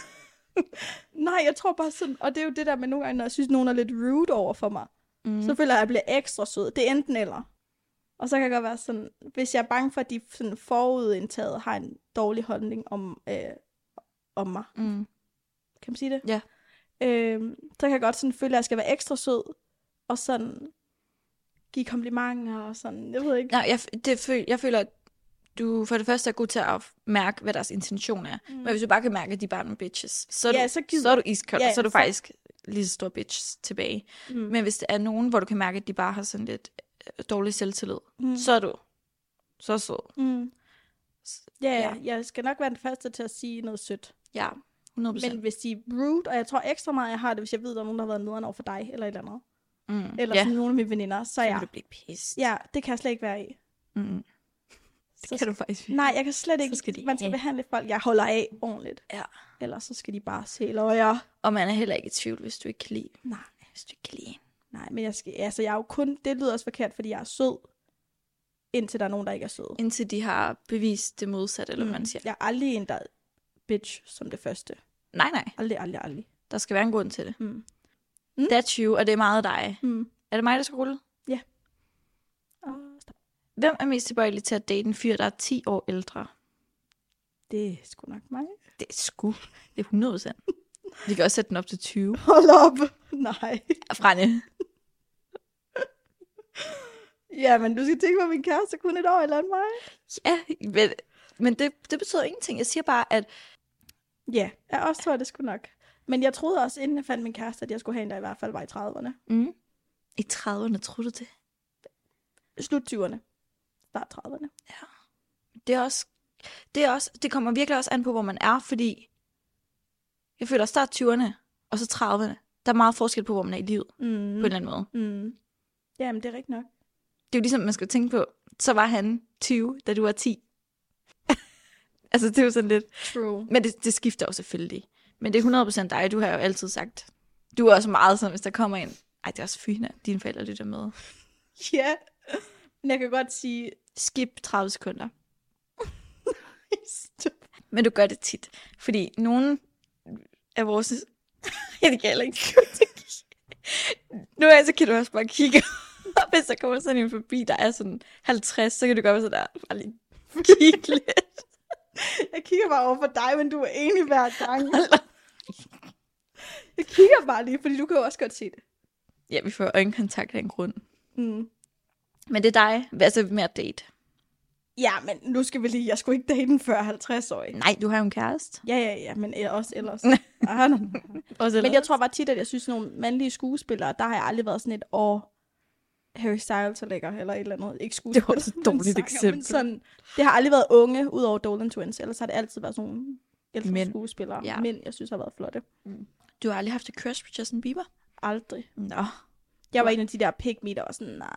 Nej, jeg tror bare sådan, og det er jo det der med nogle gange, når jeg synes, nogen er lidt rude over for mig, mm. så føler jeg, at jeg bliver ekstra sød. Det er enten eller. Og så kan jeg godt være sådan, hvis jeg er bange for, at de sådan forudindtaget har en dårlig holdning om, øh, om mig. Mm. Kan man sige det? Ja. Øh, så kan jeg godt sådan føle, at jeg skal være ekstra sød, og sådan give komplimenter og sådan. Jeg ved ikke. Nej, jeg, det føl, jeg føler, at du for det første er god til at mærke, hvad deres intention er. Mm. Men hvis du bare kan mærke, at de bare er nogle bitches, så er, Ja, du, så gider- så er du iskold, Ja, og så er du så- faktisk lige så stor bitch tilbage. Mm. Men hvis det er nogen, hvor du kan mærke, at de bare har sådan lidt øh, dårlig selvtillid, Mm. så er du så sød. Mm. Ja, Ja. ja, jeg skal nok være den første til at sige noget sødt. Ja, hundrede procent. Men hvis de er rude, og jeg tror ekstra meget, jeg har det, hvis jeg ved, at der er nogen, der har været nederen over for dig, eller et eller andet. Mm. Eller ja, sådan nogle af mine veninder, så så ja. vil du blive pissed. Ja, det kan jeg slet ikke være i. Mm. Det kan du faktisk. Nej, jeg kan slet ikke. Så skal de man skal have. behandle folk, jeg holder af ordentligt. Ja. Ellers så skal de bare se løjer. Og man er heller ikke i tvivl, hvis du ikke kan lide. Nej. Hvis du ikke kan lide en. Nej, men jeg skal, altså jeg er jo kun, det lyder også forkert, fordi jeg er sød, indtil der er nogen, der ikke er søde. Indtil de har bevist det modsatte, eller hvad man siger. Jeg er aldrig en, der er bitch som det første. Nej, nej. Aldrig, aldrig, aldrig. Der skal være en grund til det. Mm. That's you, og det er meget dig. Mm. Er det mig, der skal rulle? Og stop. Hvem er mest tilbøjelig til at date en fyr, der er ti år ældre? Det er sgu nok mig. Det er sgu. Det er hundrede procent. Vi kan også sætte den op til tyve. Hold op. Nej. Frænde. Ja, men du skal tænke på, at min kæreste er kun et år eller end mig. Ja, men, men det, det betyder ingenting. Jeg siger bare, at Ja, jeg også tror, det skulle nok. Men jeg troede også, inden jeg fandt min kæreste, at jeg skulle have en, der i hvert fald var i trediverne. mm, i trediverne, tror du det? Slut tyverne. Start trediverne. Det er også, det er også, det kommer virkelig også an på, hvor man er, fordi jeg føler, start tyverne og så trediverne, der er meget forskel på, hvor man er i livet, Mm. på en eller anden måde. Mm. Jamen, det er rigtigt nok. Det er jo ligesom, man skal tænke på, så var han tyve, da du var ti. Altså, det er jo sådan lidt. True. Men det, det skifter jo selvfølgelig. Men det er hundrede procent dig, du har jo altid sagt. Du er også meget sådan, hvis der kommer en. Ej, det er også fint, at dine forældre lytter med. Ja, men jeg kan godt sige... Skip tredive sekunder. Stop. Men du gør det tit. Fordi nogen af vores... ja, det kan heller ikke. Nu er så kan du også bare kigge. Og hvis der kommer sådan en forbi, der er sådan halvtreds, så kan du godt være sådan der. Bare lige kigge lidt. Jeg kigger bare over for dig, men du er enig hver gang. Jeg kigger bare lige, fordi du kan jo også godt se det. Ja, vi får øjenkontakt af en grund. Mm. Men det er dig. Altså mere date. Ja, men nu skal vi lige... Jeg skulle ikke date den før halvtreds-årig. Nej, du har jo en kæreste. Ja, ja, ja, men også ellers. ah, nej, nej. Også Men jeg tror bare tit, at jeg synes, nogle mandlige skuespillere, der har jeg aldrig været sådan et, åh, Harry Styles er lækker, eller et eller andet. Ikke skuespiller. Det var også et dårligt men eksempel. Men sådan, det har aldrig været unge, udover Dolan Twins. Ellers har det altid været sådan nogle ældre Mænd. skuespillere. Ja. Mænd, jeg synes har været flotte. Du har aldrig haft et crush på Justin Bieber? Aldrig. Nå. Jeg var en af de der pick me, der var sådan, nej.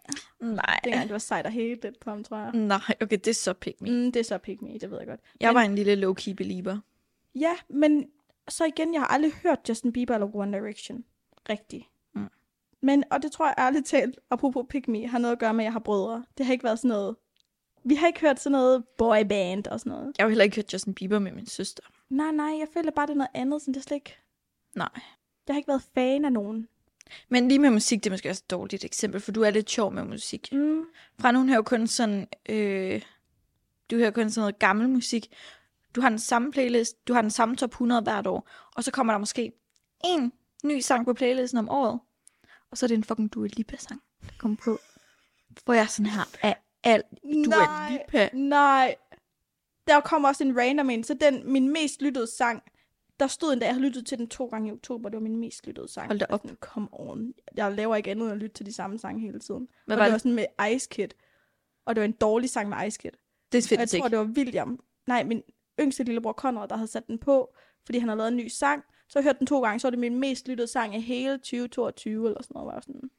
Nej. Dengang det var sejt at hate lidt på ham, tror jeg. Nej, okay, det er så pick me. Mm, det er så pick me, det ved jeg godt. Jeg Men- var en lille low-key belieber. Ja, men så igen, jeg har aldrig hørt Justin Bieber eller One Direction. Rigtigt. Mm. Men, og det tror jeg ærligt talt, apropos pick me, har noget at gøre med, at jeg har brødre. Det har ikke været sådan noget... Vi har ikke hørt sådan noget boyband og sådan noget. Jeg har jo heller ikke hørt Justin Bieber med min søster. Nej, nej, jeg føler bare, det er noget andet, sådan det er slet ikke... Nej. Jeg har ikke været fan af nogen. Men lige med musik, det er måske også et dårligt eksempel, for du er lidt sjov med musik. Mm. Fra nu hører jo kun sådan... Øh, du hører kun sådan noget gammel musik. Du har den samme playlist, du har den samme top hundrede hvert år, og så kommer der måske en ny sang på playlisten om året, og så er det en fucking Dua Lipa-sang, der kommer på. Hvor jeg er sådan her, af alt Dua Nej, Lipa. nej. Der kommer også en random en, så den, min mest lyttede sang, der stod en dag, jeg har lyttet til den to gange i oktober, det var min mest lyttede sang. Hold da op. Sådan, come on. Jeg laver ikke andet end at lytte til de samme sange hele tiden. Hvad og var det var det? sådan med Ice Kid. Og det var en dårlig sang med Ice Kid. Det er Og jeg fedt, tror, ikke? det var William. Nej, min yngste lillebror Conrad, der havde sat den på, fordi han havde lavet en ny sang. Så jeg hørte den to gange, så var det min mest lyttede sang af hele tyve toogtyve, eller sådan noget. Var jeg sådan,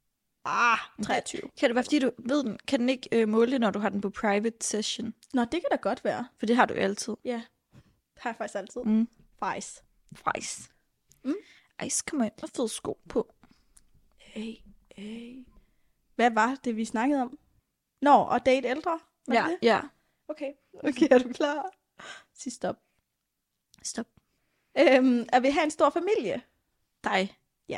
ah, treogtyve. Kan det være, fordi du ved den? Kan den ikke øh, måle det, når du har den på private session? Nå, det kan da godt være. For det har du jo altid. Ja, det har jeg faktisk altid. Mm. Faktisk. Fries. Mm. Ice kommer ind med fed sko på. Hey, hey. Hvad var det, vi snakkede om? Nå, og date ældre? Var Ja, det det? ja. Okay. Okay, er du klar? Sig stop. Stop. Øhm, at vi have en stor familie? Dig.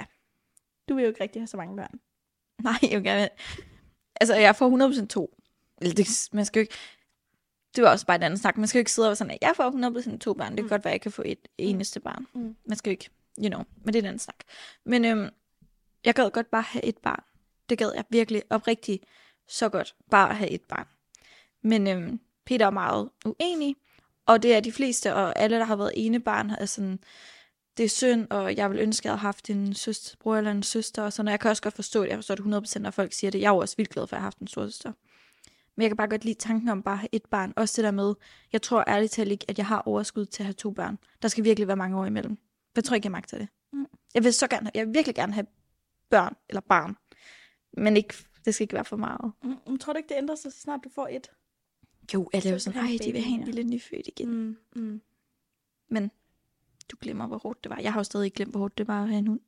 Du vil jo ikke rigtig have så mange børn. Nej, jeg vil gerne... Altså, jeg får hundrede procent to. Eller det, man skal jo ikke... Det var også bare et andet snak. Man skal jo ikke sidde og være sådan, at jeg får hundrede procent to børn. Det kan mm. godt være, at jeg kan få et eneste barn. Mm. Man skal jo ikke, you know. Men det er et andet snak. Men øhm, jeg gad godt bare have et barn. Det gad jeg virkelig oprigtigt så godt, bare at have et barn. Men øhm, Peter er meget uenig, og det er de fleste, og alle, der har været ene barn, er sådan, det er synd, og jeg vil ønske, at jeg havde haft en søster, bror eller en søster, og sådan, og jeg kan også godt forstå det, jeg forstår det hundrede procent, når folk siger det. Jeg er jo også vildt glad for, at jeg har haft en storesøster. Men jeg kan bare godt lide tanken om bare at have et barn, også det der med, jeg tror ærligt talt ikke, at jeg har overskud til at have to børn. Der skal virkelig være mange år imellem. Jeg tror ikke, jeg magter det. Mm. Jeg vil så gerne, jeg vil virkelig gerne have børn, eller barn, men ikke, det skal ikke være for meget. Mm, tror du ikke, det ændrer sig, så snart du får et? Jo, er det jo sådan, ej, de vil have en lille nyfødt igen. Mm, mm. Men du glemmer, hvor hårdt det var. Jeg har jo stadig ikke glemt, hvor hårdt det var at have en hund.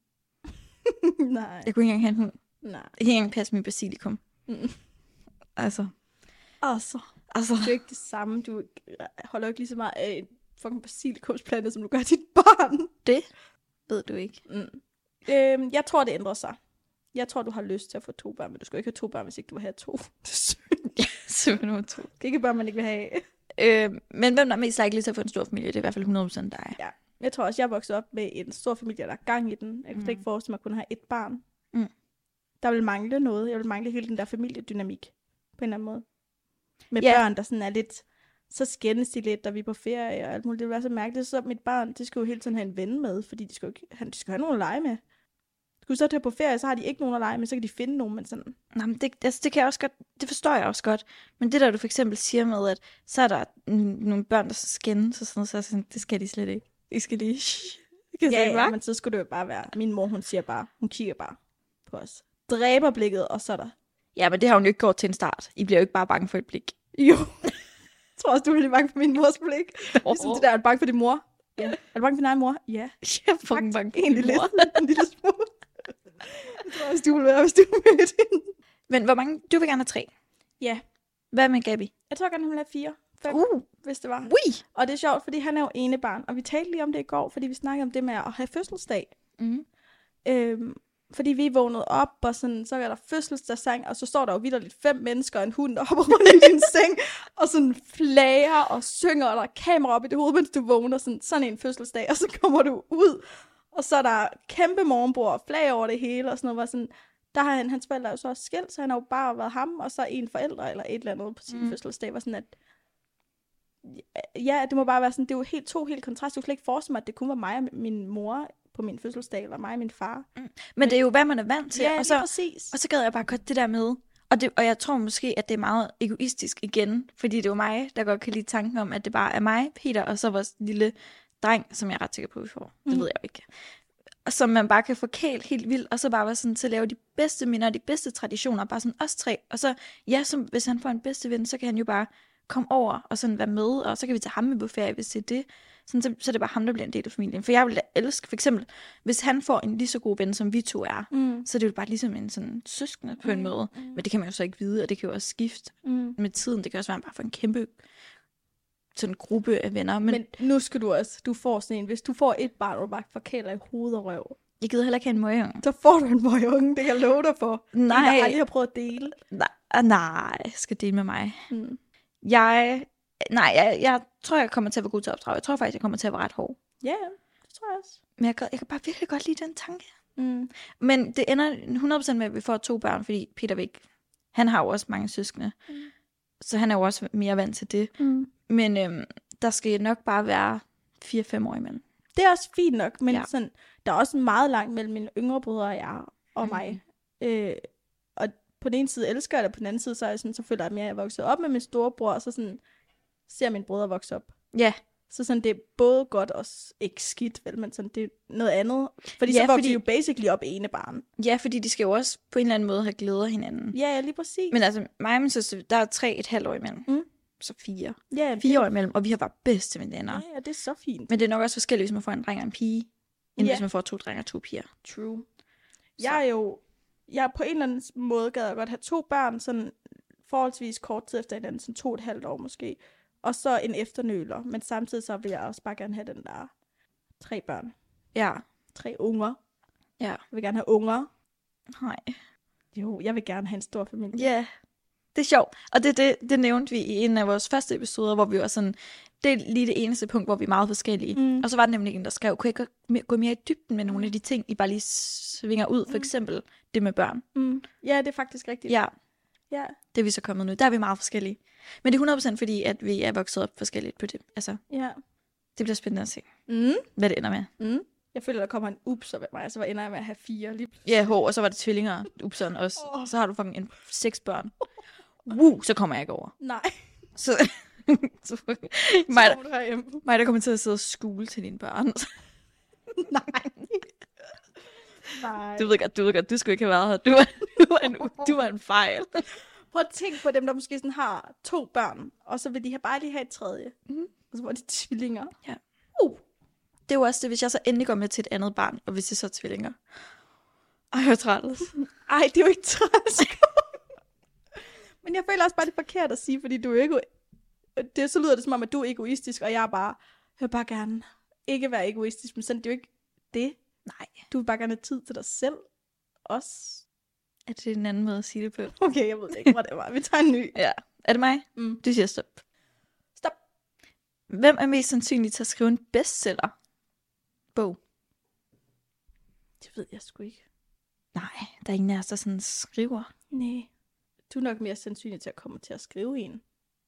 Nej. Jeg kunne ikke engang have en hund. Nej. Jeg kan ikke engang passe min basilikum. Mm. Altså. Altså. Altså. Det er ikke det samme. Du holder jo ikke lige så meget af en fucking basilikumsplante, som du gør dit barn. Det ved du ikke. Mm. Øhm, jeg tror, det ændrer sig. Jeg tror, du har lyst til at få to børn, men du skal ikke have to børn, hvis ikke du vil have to. Ja, simpelthen to. Det er ikke børn, man ikke vil have. Øh, men hvem der er mest likely til at få en stor familie, det er i hvert fald hundrede procent dig. Ja. Jeg tror også, jeg er vokset op med en stor familie, der er gang i den. Jeg kan mm. ikke forestille mig at kunne have et barn. Mm. Der vil mangle noget. Jeg vil mangle hele den der familiedynamik, på en eller anden måde. Med yeah. børn, der sådan er lidt, så skændes de lidt, da vi er på ferie og alt muligt. Det vil være så mærkeligt. Så mit barn, det skal jo hele tiden have en ven med, fordi de skal jo ikke, han, de skal have nogen at lege med. Skulle så tage på ferie, så har de ikke nogen at lege med, så kan de finde nogen, men sådan. Nå, men det, altså, det kan jeg også godt, det forstår jeg også godt. Men det der, du for eksempel siger med, at så er der n- nogle børn, der skændes og sådan noget, så er sådan, det skal de slet ikke. De skal lige, ja, ja, men så skulle det jo bare være, min mor, hun siger bare, hun kigger bare på os. Dræber blikket, og så er der. Ja, men det har hun jo ikke gjort til en start. I bliver jo ikke bare bange for et blik. Jo. Jeg tror også, du er lidt bange for min mors blik. Oh. Ligesom det der, er du bange for din mor? Ja. Er du bange for din egen mor? Ja. Jeg er fucking bange for egentlig min mor. Lidt, en lille smule. Jeg tror også, du ville være, hvis du mødte hende. Men hvor mange? Du vil gerne have tre? Ja. Hvad med Gabi? Jeg tror gerne, hun ville have fire. Fem, uh. hvis det var. Ui. Og det er sjovt, fordi han er jo ene barn. Og vi talte lige om det i går, fordi vi snakkede om det med at have fødselsdag. Mm. Øhm, fordi vi vågnede op, og sådan, så er der fødselsdagssang, og så står der jo vitterligt fem mennesker og en hund, der hopper rundt i din seng, og sådan flager og synger, og der er kamera op i det hoved, mens du vågner, sådan, sådan en fødselsdag, og så kommer du ud, og så er der kæmpe morgenbord og flag over det hele, og sådan noget, var sådan, der har han, hans forældre jo så også skilt, så han har jo bare været ham, og så en forældre, eller et eller andet på sin mm. fødselsdag, var sådan, at ja, det må bare være sådan, det er jo helt, to helt kontrast, du kan slet ikke forestille mig, at det kun var mig og min mor på min fødselsdag, eller mig og min far. Mm. Men, Men det er jo, hvad man er vant til. Ja, og så, præcis. Og så gad jeg bare godt det der med, og, det, og jeg tror måske, at det er meget egoistisk igen, fordi det er jo mig, der godt kan lide tanken om, at det bare er mig, Peter, og så vores lille dreng, som jeg er ret sikker på, vi får. Mm. Det ved jeg jo ikke. Og som man bare kan få kælt helt vildt, og så bare være sådan til at lave de bedste minder, de bedste traditioner, bare sådan os tre. Og så, ja, som, hvis han får en bedste ven, så kan han jo bare komme over og sådan være med, og så kan vi tage ham med på ferie, hvis det er det. Sådan, så, så er det bare ham, der bliver en del af familien. For jeg vil da elske, for eksempel, hvis han får en lige så god ven, som vi to er, mm. så er det jo bare ligesom en sådan søskende på en mm. måde. Mm. Men det kan man jo så ikke vide, og det kan jo også skifte mm. med tiden. Det kan også være bare for en kæmpe sådan en gruppe af venner. Men, men nu skal du også, du får sådan en, hvis du får et barn, og du bare forkæler i hoved og røv. Jeg gider heller ikke have en møgeunge. Så får du en møgeunge, det kan jeg love dig for. Nej. En, der aldrig har prøvet at dele. Nej, nej, jeg skal dele med mig. Mm. Jeg, nej, jeg, jeg tror, jeg kommer til at være god til at opdrage. Jeg tror faktisk, jeg kommer til at være ret hård. Ja, yeah, det tror jeg også. Men jeg kan, jeg kan bare virkelig godt lide den tanke. Mm. Men det ender hundrede procent med, at vi får to børn, fordi Peter Væk, han har jo også mange søskende. Mm. Så han er jo også mere vant til det. Mm. Men øhm, der skal nok bare være fire fem år imellem. Det er også fint nok, men ja. sådan, der er også meget langt mellem mine yngre brødre og jeg og mm. mig. Øh, og på den ene side elsker jeg det, på den anden side, så er jeg sådan, så føler jeg mere, at jeg er vokset op med min storebror, og så sådan, ser min brødre vokse op. Ja. Så sådan, det er både godt og ikke skidt, vel, men sådan, det er noget andet. Fordi ja, så vokser fordi... de jo basically op ene barn. Ja, fordi de skal jo også på en eller anden måde have glæde af hinanden. Ja, ja, lige præcis. Men altså, mig og min søster, der er tre et halvt år imellem. Mm. Så fire. Ja, fire år imellem, og vi har bare bedste venner. Ja, ja, det er så fint. Men det er nok også forskelligt, hvis man får en dreng og en pige, end ja. hvis man får to drenge og to piger. True. Så. Jeg er jo, jeg på en eller anden måde gad jeg godt have to børn, sådan forholdsvis kort tid efter hinanden, sådan to et halvt år måske. Og så en efternøler, men samtidig så vil jeg også bare gerne have den der tre børn. Ja. Tre unger. Ja. Jeg vil gerne have unger. Nej. Jo, jeg vil gerne have en stor familie. Ja, yeah. Det er sjovt. Og det, det, det nævnte vi i en af vores første episoder, hvor vi var sådan, Det er lige det eneste punkt, hvor vi er meget forskellige. Mm. Og så var der nemlig en, der skrev, kunne jeg ikke gå mere i dybden med nogle af de ting, I bare lige svinger ud? For eksempel det med børn. Mm. Ja, det er faktisk rigtigt. Ja, Ja. det er vi så kommet nu. Der er vi meget forskellige. Men det er hundrede procent fordi, at vi er vokset op forskelligt på det. Altså, Ja. det bliver spændende at se, Mm. hvad det ender med. Mm. Jeg føler, der kommer en upser ved mig, så ender jeg med at have fire lige Ja, ho, og så var det tvillinger, upseren også. Åh. Så har du fucking en, seks børn. Woo, så kommer jeg ikke over. Nej. Så, så mig, Så må du herhjemme. mig, der kommer til at sidde og skule til dine børn. Nej. Nej. Du ved godt, du ved godt, du skulle ikke have været her. Du var, du var, en, du var en fejl. Prøv at tænke på dem, der måske sådan har to børn, og så vil de have bare lige have et tredje. Mhm. Og så var de tvillinger. Ja. Uh. Det er jo også det, hvis jeg så endelig går med til et andet barn, og hvis det så er tvillinger. Ej, jeg er træt. Ej, det er jo ikke træls. Men jeg føler også bare, det er forkert at sige, fordi du er ikke... Det, så lyder det som om, at du er egoistisk, og jeg er bare... Jeg vil bare gerne ikke være egoistisk, men sådan, det er jo ikke det. Nej. Du vil bare gerne have tid til dig selv. Også. Er det en anden måde at sige det på? Okay, jeg ved det ikke, hvor det var. Vi tager en ny. Ja. Er det mig? Mm. Du siger stop. Stop. Hvem er mest sandsynlig til at skrive en bestseller? Bog. Det ved jeg sgu ikke. Nej, der er ingen af os, der sådan skriver. Nej. Du er nok mere sandsynlig til at komme til at skrive en.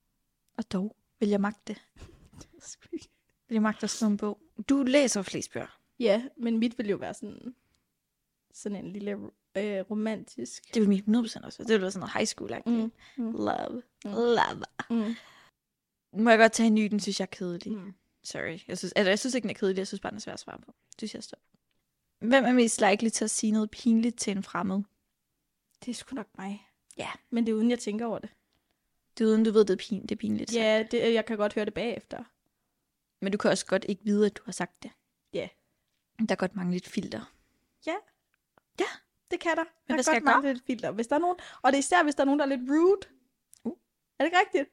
Og dog vil jeg magte det. Det ved jeg sgu ikke. Vil jeg magte at skrive en bog? Du læser flest bøger. Ja, men mit vil jo være sådan, sådan en lille øh, romantisk. Det vil mit hundrede procent også. Det vil være sådan noget high school-agtigt. Mm. Mm. Love. Mm. Love. Mm. Må jeg godt tage en ny, den synes jeg er kedelig. Mm. Sorry. Jeg synes, altså, jeg synes ikke, den er kedelig. Jeg synes bare, den er svær at svare på. Du siger stop. Hvem er mest likely til at sige noget pinligt til en fremmed? Det er sgu nok mig. Ja. Men det er uden, jeg tænker over det. Det er uden, du ved, det er, pin, det er pinligt. sagt. Ja, det, jeg kan godt høre det bagefter. Men du kan også godt ikke vide, at du har sagt det. Ja. Der er godt mange lidt filter. Ja. Ja. Det kan der. Men der hvad er skal godt jeg gøre? mange lidt filter. Hvis der er nogen, og det er især, hvis der er nogen, der er lidt rude. Uh. Er det ikke rigtigt?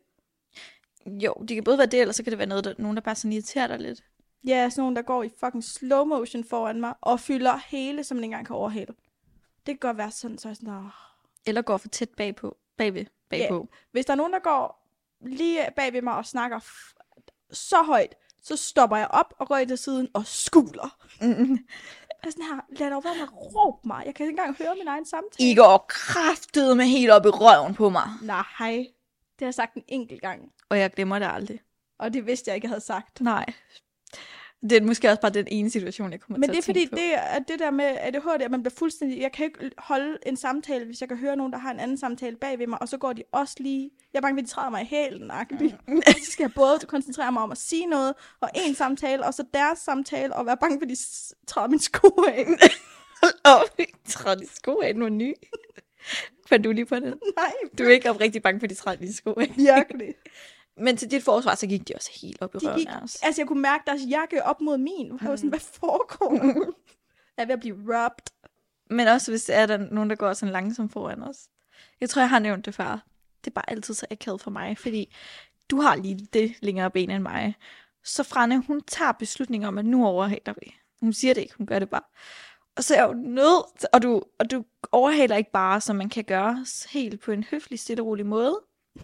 Jo, det kan både være det, eller så kan det være noget, der, nogen, der bare sådan irriterer dig lidt. Ja, sådan nogen, der går i fucking slow motion foran mig, og fylder hele, som man ikke engang kan overhale. Det kan godt være sådan, så er jeg sådan, åh. Eller går for tæt bagpå. Bagved. Bagpå. Hvis der er nogen, der går lige bag ved mig og snakker f- så højt, så stopper jeg op og rører til siden og skuler. Mm. Jeg er sådan her, lad dog være med at råbe mig. Jeg kan ikke engang høre min egen samtale. I går kraftede med helt op i røven på mig. Nej, det har jeg sagt en enkelt gang. Og jeg glemmer det aldrig. Og det vidste jeg ikke, jeg havde sagt. Nej. Det er måske også bare den ene situation, jeg kommer Men til det er at fordi, tænke på. det er det der med A D H D, at man bliver fuldstændig... Jeg kan ikke holde en samtale, hvis jeg kan høre nogen, der har en anden samtale bag ved mig, og så går de også lige... Jeg er bange ved, at de træder mig i hælen, agtigt. Mm. Og så skal jeg både koncentrere mig om at sige noget, og en samtale, og så deres samtale, og være bange for, at de s- træder mine sko af. Åh, oh, træder de sko af nu ny. Fandt du lige på det? Nej, Du er ikke oprigtig bange for, at de træder de sko af. virkelig. Men til dit forsvar, så gik de også helt op i De røven gik, af os. altså, jeg kunne mærke deres jakke op mod min. Jeg var sådan, hvad foregår der? Jeg er ved at blive rubbed. Men også hvis det er der nogen, der går sådan langsomt foran os. Jeg tror, jeg har nævnt det før. Det er bare altid så akavet for mig, fordi du har lige det længere ben end mig. Så Franne, hun tager beslutninger om, at nu overhaler vi. Hun siger det ikke, hun gør det bare. Og så er jeg jo nødt til, og du, og du overhaler ikke bare, som man kan gøre, helt på en høflig, stille og rolig måde.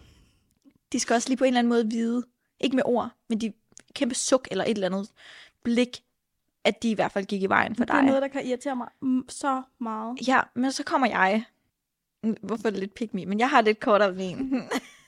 De skal også lige på en eller anden måde vide, ikke med ord, men de kæmpe suk eller et eller andet blik, at de i hvert fald gik i vejen for Det er dig. noget, der kan irritere mig mm, så meget. Ja, men så kommer jeg. Hvorfor er det lidt pick me? Men jeg har lidt kortere ben.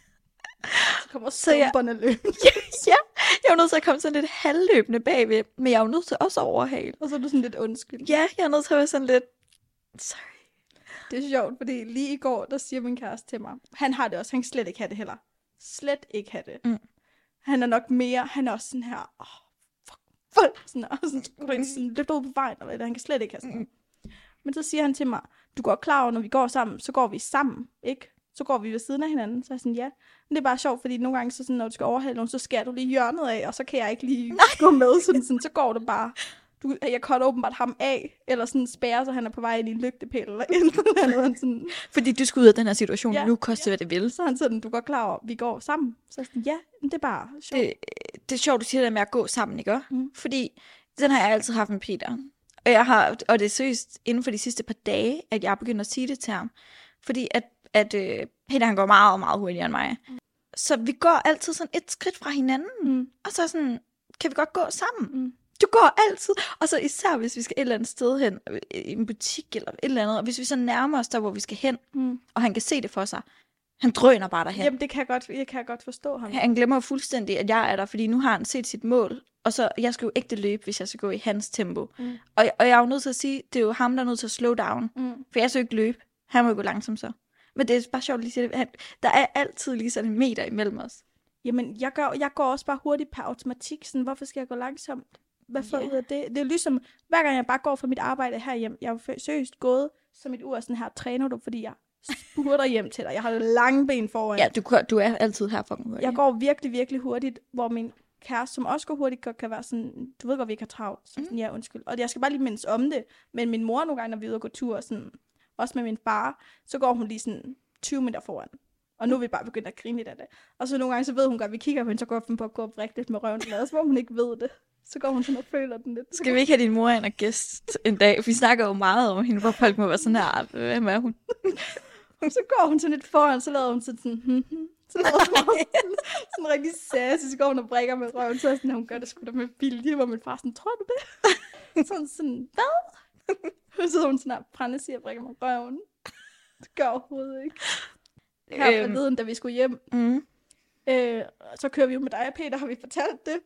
Så kommer Så jeg- stumperne løb. ja, jeg er jo nødt til at komme sådan lidt halvløbende bagved, men jeg er jo nødt til også at overhale. Og så er du sådan lidt undskyld. Ja, jeg er nødt til at være sådan lidt... Sorry. Det er sjovt, fordi lige i går, der siger min kæreste til mig, han har det også, han kan slet ikke have det heller. Slet ikke have det. Mm. Han er nok mere, han er også sådan her, åh, oh, fuck, fuck, sådan, og sådan, sådan, sådan løb ud på vejen, eller hvad, han kan slet ikke have sådan. Mm. Men så siger han til mig, du går klar over, når vi går sammen, så går vi sammen, ikke? Så går vi ved siden af hinanden. Så er jeg sådan, ja. Men det er bare sjovt, fordi nogle gange, så sådan, når du skal overhale nogen, så skærer du lige hjørnet af, og så kan jeg ikke lige Nej. gå med. Sådan, sådan, så går det bare. Du, jeg cutter åbenbart ham af, eller sådan spærrer, så han er på vej ind i en lygtepæl, eller et eller andet. Sådan. Fordi du skal ud af den her situation, Ja, ja, nu koster ja. hvad det vil. Så er han sådan, du går klar over, vi går sammen. Så er jeg sådan, ja, men det er bare sjovt. Det, det er sjovt, du siger det med at gå sammen, ikke? Mm. Fordi den har jeg altid haft med Peter. Og, jeg har, og det er seriøst inden for de sidste par dage, at jeg er begyndt at sige det til ham. Fordi at, at øh, Peter han går meget, meget hurtigere end mig. Så vi går altid sådan et skridt fra hinanden. Mm. Og så sådan, kan vi godt gå sammen. Mm. Du går altid. Og så især, hvis vi skal et eller andet sted hen, i en butik eller et eller andet, og hvis vi så nærmer os der, hvor vi skal hen, Mm. og han kan se det for sig, han drøner bare derhen. Jamen, det kan jeg godt, jeg kan godt forstå ham. Han glemmer fuldstændig, at jeg er der, fordi nu har han set sit mål, og så jeg skal jo ægte løbe, hvis jeg skal gå i hans tempo. Mm. Og, og jeg er jo nødt til at sige, det er jo ham, der er nødt til at slow down, Mm. for jeg skal jo ikke løbe. Han må jo gå langsomt så. Men det er bare sjovt, at lige sige det. Han, der er altid lige sådan en meter imellem os. Jamen, jeg, gør, jeg går også bare hurtigt per automatik. Sådan, hvorfor skal jeg gå langsomt? Hvad får jeg Ja. ud af det? Det er ligesom, hver gang jeg bare går fra mit arbejde herhjem, jeg har jo seriøst gået som et ur sådan her, træner du, fordi jeg spurter hjem til dig. Jeg har lange ben foran. Ja, du, kan- du er altid her for mig. Jeg går virkelig, virkelig hurtigt, hvor min kæreste, som også går hurtigt, godt kan være sådan, du ved godt, vi ikke har travlt. Så sådan, ja, undskyld. Og jeg skal bare lige mindes om det. Men min mor nogle gange, når vi er ude og gå tur, sådan, også med min far, så går hun lige sådan tyve meter foran. Og nu er vi bare begyndt at grine lidt af det. Og så nogle gange, så ved hun godt, at vi kigger på hende, så går hun på at gå og vrikke lidt med røven. Så hvor hun ikke ved det. Så går hun sådan og føler den lidt. Skal vi ikke have din mor ind og gæst en dag? Vi snakker jo meget om hende, hvor folk må være sådan her. Hvem er hun? Så går hun sådan lidt foran, så lader hun sådan sådan, hmm, hmm. Så lader hun sådan, sådan rigtig sassy, så går hun og brækker med røven, så er sådan, at hun gør det sgu da med vilje, hvor min far sådan, tror du det? Sådan sådan, hvad? Så sidder hun sådan her, Brænde siger, og brækker med røven. Det gør overhovedet ikke. Her Øhm. forleden, da vi skulle hjem, Mm. øh, så kører vi jo med dig og Peter, har vi fortalt det.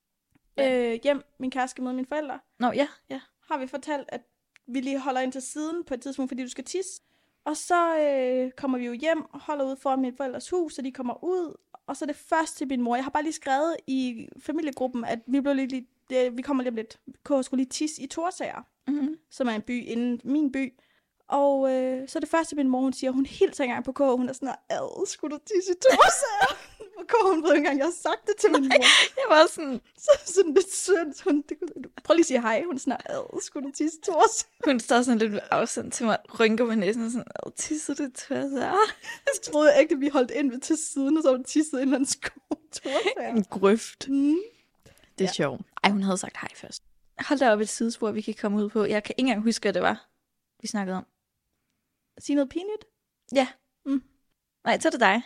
Ja. Øh, hjem, min kæreste med mine forældre, Nå, ja, ja. har vi fortalt, at vi lige holder ind til siden på et tidspunkt, fordi du skal tisse. Og så øh, kommer vi jo hjem og holder ude foran mine forældres hus, så de kommer ud. Og så er det først til min mor. Jeg har bare lige skrevet i familiegruppen, at vi, blev lige, lige, det, vi kommer lige om lidt. K skulle lige tisse i Torsager, Mm-hmm. som er en by inden min by. Og øh, så er det første til min mor, hun siger, hun hilser engang på K. Hun er sådan, ad, skulle du tisse i Torsager? Og K, hun ved ikke engang, jeg har sagt det til min mor. Jeg var sådan, Så sådan lidt sødt. Hun, det, prøv lige at sige hej. Hun er sådan, ad, skulle du tisse i Torsager? hun står sådan lidt med afstand til mig, rynker på næsen og sådan, åh, tisser det tværs. Jeg troede jeg ikke, at vi holdt ind ved til siden, og så var hun tisset ind i en sko. En grøft. Mm. Det er Ja. sjovt. Ej, hun havde sagt hej først. Hold da op et sidespor, vi kan komme ud på. Jeg kan ikke engang huske, hvad det var, vi snakkede om. Sige noget pinligt? Ja. Mm. Nej, så er det dig.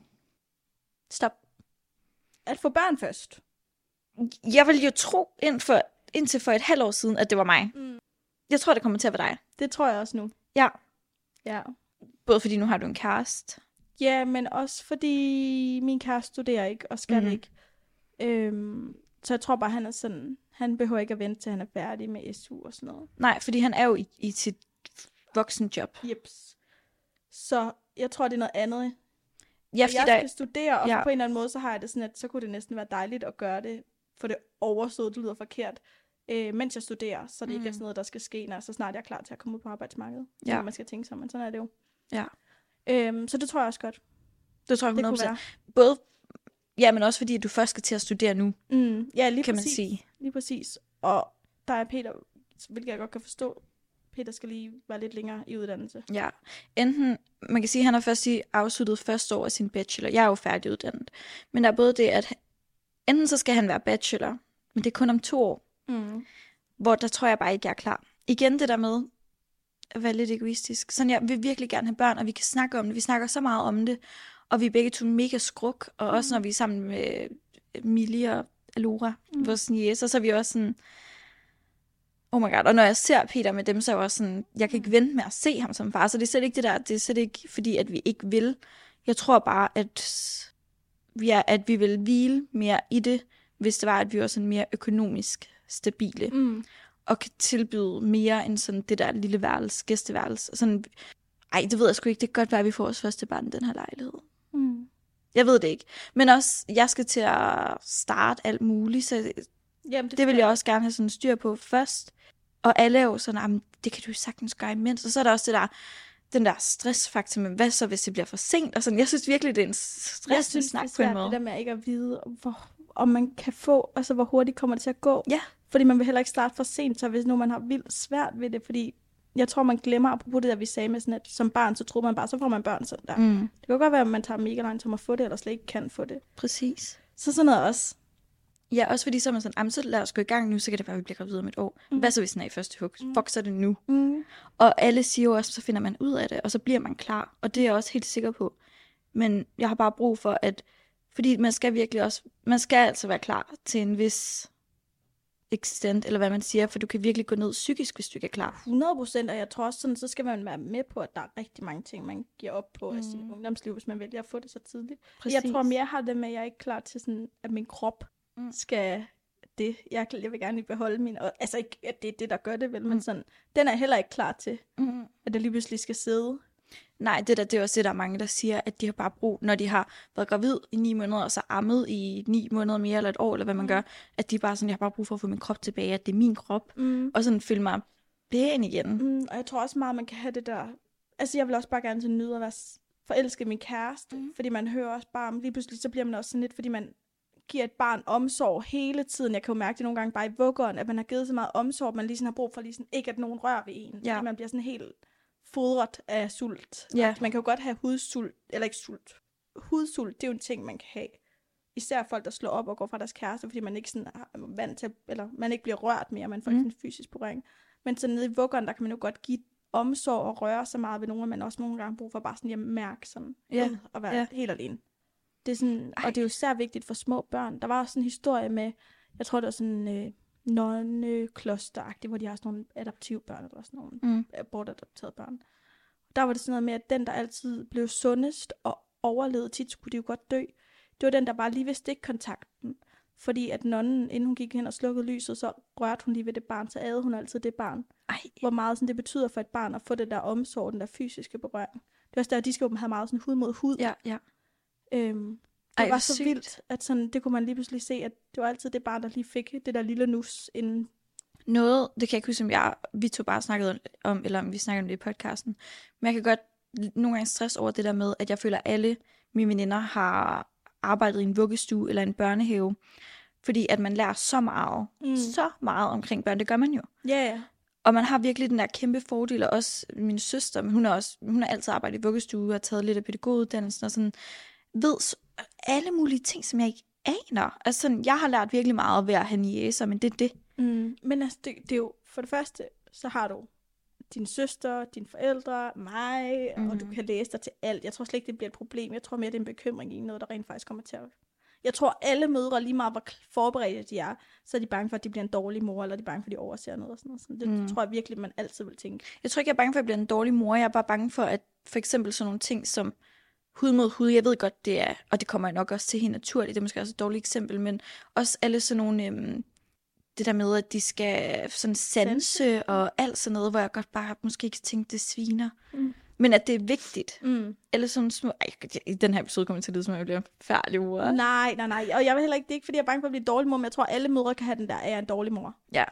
Stop. At få børn først. Jeg vil jo tro ind for, indtil for et halvt år siden, at det var mig. Mm. Jeg tror, det kommer til at være dig. Det tror jeg også nu. Ja. Ja. Både fordi nu har du en kæreste. Ja, men også fordi min kæreste studerer ikke, og skal Mhm. mm. ikke. Øhm, så jeg tror bare, han er sådan, han behøver ikke at vente, til han er færdig med S U og sådan noget. Nej, fordi han er jo i, i sit voksenjob. Jeps. Så jeg tror, det er noget andet. Ja, Og fordi jeg der, skal studere, og ja. ja. på en eller anden måde, så har jeg det sådan, at så kunne det næsten være dejligt at gøre det, for det overstået, det lyder forkert, øh, mens jeg studerer, så det mm. ikke er sådan noget, der skal ske, når så snart jeg er klar til at komme ud på arbejdsmarkedet. Ja. Ja. Man skal tænke sig, men sådan er det jo. Ja. Øhm, så det tror jeg også godt, det tror jeg det hundrede kunne procent. være. Både, ja, men også fordi, at du først skal til at studere nu, Mm, ja, lige kan præcis. man sige. Lige præcis. Og der er Peter, hvilket jeg godt kan forstå, Peter skal lige være lidt længere i uddannelse. Ja. Enten, man kan sige, at han har først i afsluttet første år af sin bachelor. Jeg er jo færdiguddannet. Men der er både det, at enten så skal han være bachelor, men det er kun om to år, Mm. hvor der tror jeg bare ikke, jeg er klar. Igen det der med at være lidt egoistisk. Sådan, jeg vil virkelig gerne have børn, og vi kan snakke om det. Vi snakker så meget om det, og vi er begge to mega skruk, og mm. også når vi er sammen med Millie og Alora, mm. vores niece, så er vi også sådan, oh my god, og når jeg ser Peter med dem, så er jeg også sådan, jeg kan ikke vente med at se ham som far, så det er slet ikke det der, det er slet ikke fordi, at vi ikke vil. Jeg tror bare, at vi, er, at vi vil hvile mere i det, hvis det var, at vi var sådan mere økonomisk stabile, Mm. og kan tilbyde mere end sådan det der lille værelse, gæsteværelse. Sådan, ej, det ved jeg sgu ikke, det kan godt være, at vi får vores første barn i den her lejlighed. Mm. Jeg ved det ikke. Men også, jeg skal til at starte alt muligt, så Jamen, det, det vil jeg også gerne have sådan styr på først. Og alle er jo sådan, jamen, det kan du jo sagtens gøre imens. Og så er der også det der, den der stressfaktor med, hvad så, hvis det bliver for sent? Og sådan, jeg synes virkelig, det er en Jeg stressende synes, snak det er på en svært, måde. det der med ikke at vide, hvor, om man kan få, altså hvor hurtigt kommer det til at gå. Ja. Fordi man vil heller ikke starte for sent, så hvis nu man har vildt svært ved det, fordi jeg tror, man glemmer, apropos det der, vi sagde med sådan, at som barn, så tror man bare, så får man børn sådan der. Mm. Mm, Det kan godt være, at man tager mega lang tid at få det, eller slet ikke kan få det. præcis. Så sådan noget også. Ja, også fordi så er man sådan, jamen, så lad os gå i gang nu, så kan det være, at vi bliver gravide om et år. Mm. Hvad så, hvis den er i første hug? Mm. Fuck, så er det nu. Mm. Og alle siger jo også, så finder man ud af det, og så bliver man klar. Og det er jeg også helt sikker på. Men jeg har bare brug for, at Fordi man skal virkelig også, man skal altså være klar til en vis extent, eller hvad man siger, for du kan virkelig gå ned psykisk, hvis du ikke er klar. hundrede procent, og jeg tror også sådan, så skal man være med på, at der er rigtig mange ting, man giver op på mm. af sin ungdomsliv, hvis man vælger at få det så tidligt. Præcis. Jeg tror mere har det med, at jeg er ikke klar til sådan, at min krop mm. skal det. Jeg, jeg vil gerne lige beholde min, og, altså ikke, at det er det, der gør det vel, mm. men sådan, den er jeg heller ikke klar til, mm. at det lige pludselig skal sidde. Nej, det, der, det er også det, der er mange, der siger, at de har bare brug, når de har været gravid i ni måneder, og så ammet i ni måneder mere, eller et år, eller hvad man mm. gør, at de bare sådan, jeg har bare brug for at få min krop tilbage, at det er min krop, mm. og sådan føle mig pæn igen. Mm, og jeg tror også meget, man kan have det der, altså jeg vil også bare gerne til nyde at være forelsket min kæreste, mm. fordi man hører også bare om, lige pludselig så bliver man også sådan lidt, fordi man giver et barn omsorg hele tiden. Jeg kan jo mærke det nogle gange bare i vuggeren, at man har givet så meget omsorg, at man lige sådan har brug for lige sådan, ikke at nogen rører ved en, ja. Fordi man bliver sådan helt fodret af sult. Ja. Man kan jo godt have hudsult, eller ikke sult. Hudsult, det er jo en ting, man kan have. Især folk, der slår op og går fra deres kæreste, fordi man ikke sådan er vant til, eller man ikke bliver rørt mere, man får mm. ikke en fysisk berøring. Men så nede i vuggeren, der kan man jo godt give omsorg og røre så meget ved nogen, at man også nogle gange bruger for bare sådan at mærke sådan, ja. ud og være ja. helt alene. Det er sådan, og det er jo især vigtigt for små børn. Der var også sådan en historie med, jeg tror det var sådan øh, nonneklosteragtigt, hvor de har sådan nogle adoptivbørn, eller sådan nogle mm. bortadopterede børn. Der var det sådan noget med, at den, der altid blev sundest og overlevede, tit skulle de jo godt dø. Det var den, der bare lige ved stikkontakten. Fordi at nonnen, inden hun gik hen og slukkede lyset, så rørte hun lige ved det barn, så adede hun altid det barn. Ej. Hvor meget sådan, det betyder for et barn at få det der omsorg, den der fysiske berøring. Det er også der, at de skal jo have meget sådan hud mod hud. Ja, ja. Øhm, det Ej, var så sygt. Vildt, at sådan, det kunne man lige pludselig se, at det var altid det barn, der lige fik det der lille nus inden. Noget, det kan jeg ikke huske, om jeg, vi to bare snakkede om, eller om vi snakkede om det i podcasten. Men jeg kan godt nogle gange stress over det der med, at jeg føler, at alle mine veninder har arbejdet i en vuggestue eller en børnehave. Fordi at man lærer så meget, mm. så meget omkring børn, det gør man jo. Ja, yeah, yeah. Og man har virkelig den der kæmpe fordel, og også min søster, men hun har også, hun har altid arbejdet i vuggestue og har taget lidt af pædagoguddannelsen og sådan, ved alle mulige ting, som jeg ikke aner. Altså sådan, jeg har lært virkelig meget ved at have niæser, men det er det. Mm. Men altså, det, det er jo, for det første, så har du din søster, dine forældre, mig, mm. og du kan læse dig til alt. Jeg tror slet ikke, det bliver et problem. Jeg tror mere, det er en bekymring i noget, der rent faktisk kommer til at... Jeg tror, alle mødre lige meget, hvor forberedte de er, så er de bange for, at de bliver en dårlig mor, eller de er bange for, at de overser noget og sådan noget. Det mm. tror jeg virkelig, man altid vil tænke. Jeg tror ikke, jeg er bange for, at jeg bliver en dårlig mor. Jeg er bare bange for, at for eksempel sådan nogle ting som hud mod hud, jeg ved godt, det er, og det kommer jeg nok også til helt naturligt, det er måske også et dårligt eksempel, men også alle sådan nogle, øhm, det der med, at de skal sådan sanse og alt sådan noget, hvor jeg godt bare måske ikke tænke, det sviner. Mm. Men at det er vigtigt. Mm. Eller sådan små... Ej, i den her episode kommer jeg til at lyde, som jeg bliver færdig mor. Nej, nej, nej. Og jeg vil heller ikke, det er ikke, fordi jeg er bange for at blive dårlig mor, men jeg tror, alle mødre kan have den der, at jeg er en dårlig mor. Ja.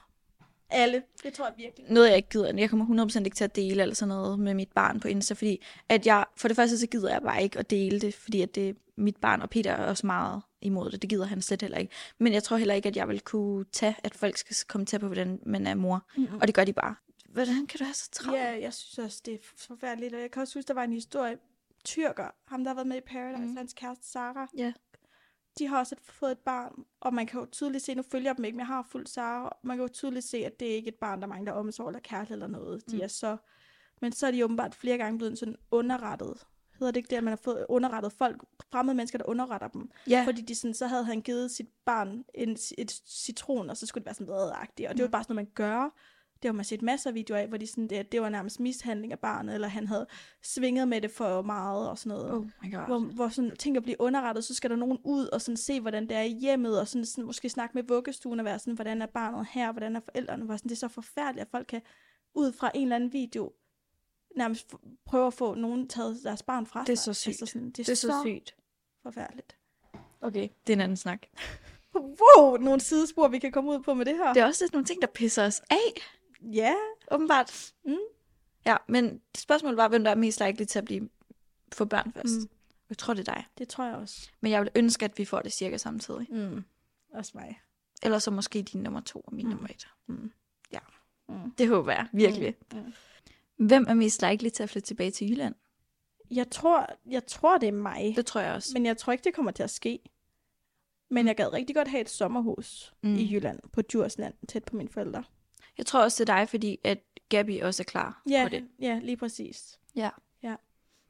Alle. Det tror jeg virkelig. Noget, jeg ikke gider. Jeg kommer hundrede procent ikke til at dele eller sådan noget med mit barn på Insta, fordi at jeg... For det første, så gider jeg bare ikke at dele det, fordi at det er mit barn, og Peter er også meget imod det. Det gider han slet heller ikke. Men jeg tror heller ikke, at jeg vil kunne tage, at folk skal komme til på, hvordan man er mor. Mm-hmm. Og det gør de bare. Hvordan kan du have så travlt? Ja, jeg synes også, det er forfærdeligt. Og jeg kan også huske, der var en historie. Tyrker, ham der har været med i Paradise, mm. hans kæreste Sara. Yeah. De har også fået et barn, og man kan jo tydeligt se, nu følger dem ikke, men jeg har fuldt Sara, man kan jo tydeligt se, at det er ikke et barn, der mangler omsorg eller kærlighed eller noget. De mm. er så, men så er de åbenbart flere gange blevet sådan underrettet. Hedder det ikke det, at man har fået underrettet folk, fremmede mennesker, der underretter dem? Yeah. Fordi de sådan, så havde han givet sit barn en, et citron, og så skulle det være sådan bredagtigt. Og det var bare sådan noget, man gør. Det har man set masser af videoer af, hvor de sådan, det, det var nærmest mishandling af barnet, eller han havde svinget med det for meget og sådan noget. Oh my God. Hvor, hvor sådan ting at blive underrettet, så skal der nogen ud og sådan se, hvordan det er i hjemmet, og sådan, sådan måske snakke med vuggestuen og være sådan, hvordan er barnet her, hvordan er forældrene, hvor sådan, det er så forfærdeligt, at folk kan ud fra en eller anden video nærmest prøve at få nogen taget deres barn fra sig. Det er så sygt. Altså sådan, det, er det er så, så sygt. Forfærdeligt. Okay, det er en anden snak. Wow, nogle sidespor, vi kan komme ud på med det her. Det er også lidt nogle ting, der pisser os af. Ja. Åbenbart. Mm. Ja, men spørgsmålet var, hvem der er mest likely til at blive få børn først. Mm. Jeg tror, det er dig. Det tror jeg også. Men jeg vil ønske, at vi får det cirka samtidig. Mm. Også mig. Eller så måske din nummer to og min mm. nummer et. Mm. Ja, mm. det håber jeg virkelig. Mm. Mm. Hvem er mest likely til at flytte tilbage til Jylland? Jeg tror, jeg tror, det er mig. Det tror jeg også. Men jeg tror ikke, det kommer til at ske. Men jeg gad rigtig godt have et sommerhus mm. i Jylland, på Djursland, tæt på mine forældre. Jeg tror også, det er dig, fordi at Gabi også er klar ja, på det. Ja, lige præcis. Ja. Ja.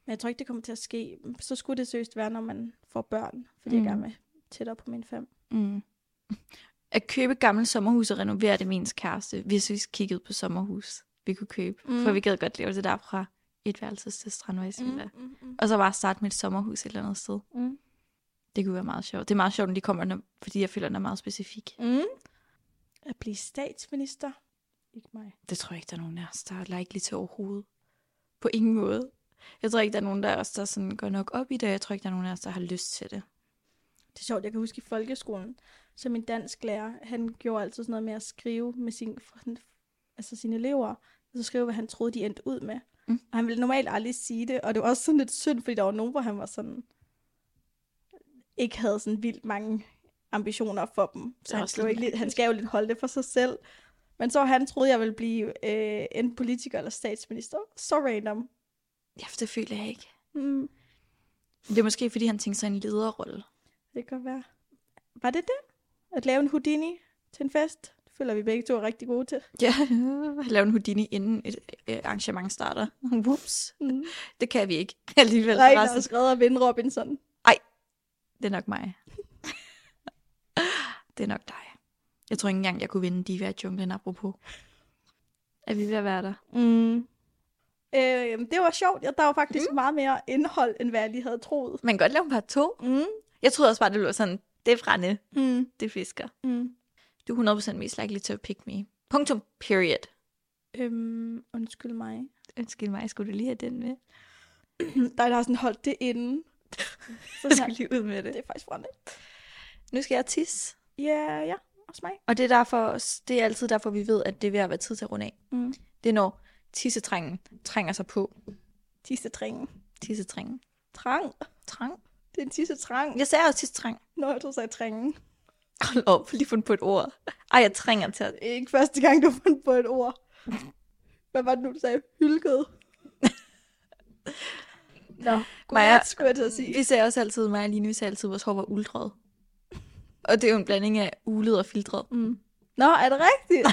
Men jeg tror ikke, det kommer til at ske. Så skulle det seriøst være, når man får børn. Fordi mm. jeg gerne vil tættere på mine fem. Mm. At købe et gammelt sommerhus og renovere det med ens kæreste, hvis vi kiggede på sommerhus, vi kunne købe. Mm. For vi gad godt leve det derfra. Et værelses til Strandvejsvilla. Mm, mm, mm. Og så bare starte med et sommerhus et eller andet sted. Mm. Det kunne være meget sjovt. Det er meget sjovt, når de kommer, når, fordi jeg føler, den er meget specifik. Mm. At blive statsminister? Ikke mig. Det tror jeg ikke, der er nogen af os, der er likely til overhovedet. På ingen måde. Jeg tror ikke, der er nogen af os, der sådan går nok op i det. Jeg tror ikke, der er nogen af os, der har lyst til det. Det er sjovt, jeg kan huske i folkeskolen, så min dansklærer, han gjorde altid sådan noget med at skrive med sin, altså sine elever, og så skrive, hvad han troede, de endte ud med. Mm. Og han ville normalt aldrig sige det, og det var også sådan lidt synd, fordi der var nogen, hvor han var sådan, ikke havde sådan vildt mange ambitioner for dem. Så han, jo ikke, han skal jo lidt holde det for sig selv. Men så han troede, jeg ville blive øh, enten politiker eller statsminister. Så random. Ja, for det føler jeg ikke. Mm. Det er måske, fordi han tænkte sig en lederrolle. Det kan være. Var det det? At lave en Houdini til en fest? Det føler vi begge to er rigtig gode til. Ja, lave en Houdini inden et øh, arrangement starter. Whoops. Mm. Det kan vi ikke alligevel. Nej, der er skrevet at vinde Robinson. Ej, det er nok mig. Det er nok dig. Jeg tror ikke engang, jeg kunne vinde Diva i junglen, apropos. Er vi ved at være der? Mm. Øh, det var sjovt. Der var faktisk mm. meget mere indhold, end hvad jeg lige havde troet. Man kan godt lave en par to. Mm. Jeg troede også bare, det var sådan, det er frænde, mm. det er fisker. Mm. Du er hundrede procent mest likely to pick me. Punktum. Period. Øhm, undskyld mig. Undskyld mig, skulle du lige have den med? Der har sådan holdt det inde. Så skal lige ud med det. Det er faktisk frænde. Nu skal jeg tisse. Ja, yeah, ja. Også mig. Og det er, derfor, det er altid derfor, vi ved, at det er ved at være tid til at runde af. Mm. Det er når tissetrængen trænger sig på. Tissetrængen. Tissetrængen. Trang. Trang. Det er en tissetrang. Jeg sagde også tissetrang. Nå, jeg tror, jeg sagde trængen. Hold op, lige fundet på et ord. Ej, jeg trænger til at... Ikke første gang, du har fundet på et ord. Hvad var det nu, du sagde? Hylket. Nå, Maja, skulle jeg til at sige. Vi sagde også altid, mig og Line, vi sagde altid, at vores hår var uldrød. Og det er jo en blanding af ulet og filtret. Mm. Nå, er det rigtigt?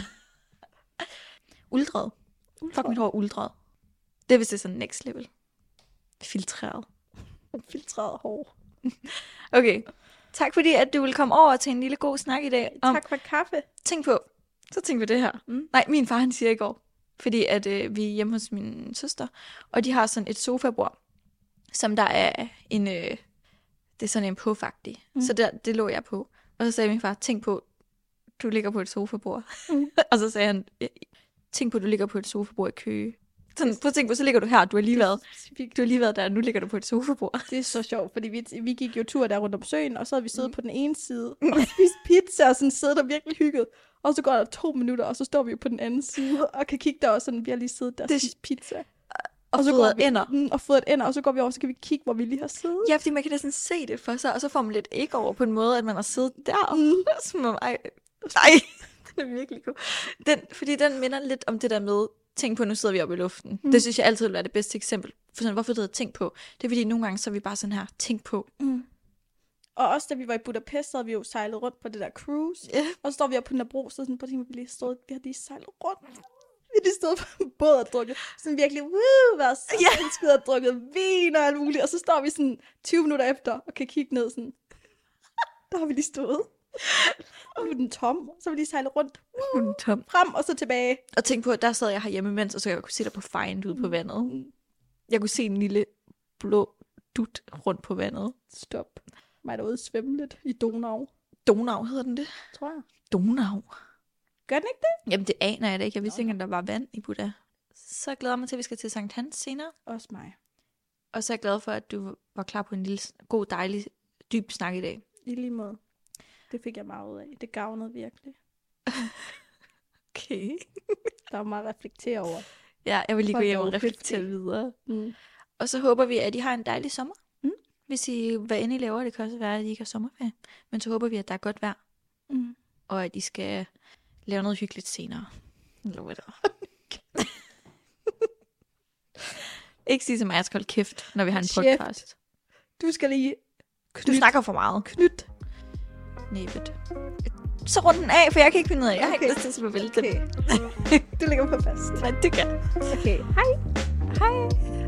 Uldrød. Fuck, mit hår er uldrød. Det er vist det sådan next level. Filtreret. Filtreret hår. Okay. Tak fordi, at du ville komme over til en lille god snak i dag. Om, tak for kaffe. Tænk på, så tænk på det her. Mm. Nej, min far han siger i går, fordi at øh, vi er hjemme hos min søster, og de har sådan et sofabord, som der er en, øh, det er sådan en puffagtig. Mm. Så der, det lå jeg på. Og så sagde min far, tænk på, du ligger på et sofabord. Mm. Og så sagde han, tænk på, du ligger på et sofabord i Køge. Sådan, prøv at tænke på, så ligger du her, du har lige været, du har lige været der, og nu ligger du på et sofabord. Det er så sjovt, fordi vi, vi gik jo tur der rundt om søen, og så havde vi siddet mm. på den ene side, og spist pizza, og sådan siddet der virkelig hygget. Og så går der to minutter, og så står vi jo på den anden side, og kan kigge der, og sådan, vi har lige siddet der og spist pizza. Og, og så går vi ender. Og fået et ender, og så går vi over, så kan vi kigge, hvor vi lige har siddet. Ja, fordi man kan næsten se det for sig, og så får man lidt ikke over på en måde, at man har siddet der. Mm. Som om, ej, ej, den er virkelig god. Den, fordi den minder lidt om det der med, tænk på, nu sidder vi oppe i luften. Mm. Det synes jeg altid vil være det bedste eksempel. For sådan, hvorfor det hedder tænk på? Det er fordi, nogle gange så er vi bare sådan her, tænk på. Mm. Og også da vi var i Budapest, så havde vi jo sejlet rundt på det der cruise. Yeah. Og så står vi oppe på Nørrebro, så sådan på det, vi lige stået, vi har lige sejlet rundt. Vi har lige stået på en båd og drukket. Sådan virkelig, woo, været så yeah. og drukket vin og alt muligt. Og så står vi sådan tyve minutter efter og kan kigge ned sådan. Der har vi lige stået. Og nu er den tom, så vil de sejle rundt. Nu er den tom. Frem og så tilbage. Og tænk på, at der sad jeg herhjemme imens, og så jeg kunne se dig på fejnd ude på vandet. Jeg kunne se en lille blå dut rundt på vandet. Stop. Mig derude svømme lidt i Donau. Donau hedder den det? Tror jeg. Donau. Gør den ikke det? Jamen det aner jeg da ikke. Jeg vidste ikke, at der var vand i Buddha. Så glæder jeg mig til, at vi skal til Sankt Hans senere. Også mig. Og så er jeg glad for, at du var klar på en lille, god, dejlig, dyb snak i dag. I lige måde. Det fik jeg meget ud af. Det gavnede virkelig. Okay. Der var meget at reflektere over. Ja, jeg vil lige gå hjem og reflektere videre. Mm. Og så håber vi, at I har en dejlig sommer. Mm. Hvis I, hvad end I laver, det kan også være, at I ikke har sommerferie. Men så håber vi, at der er godt vejr. Mm. Og at I skal lave noget hyggeligt senere. Eller hvad det var. Ikke sige til mig, at jeg skal holde kæft, når vi har en podcast. Du skal lige knyt. Du snakker for meget. Knyt. Næbet. Så rund den af, for jeg kan ikke finde ud af. Jeg har okay. ikke lyst til at smide vælte. Okay. Du ligger på fast. Nej, det gør. Okay, hej. Hej.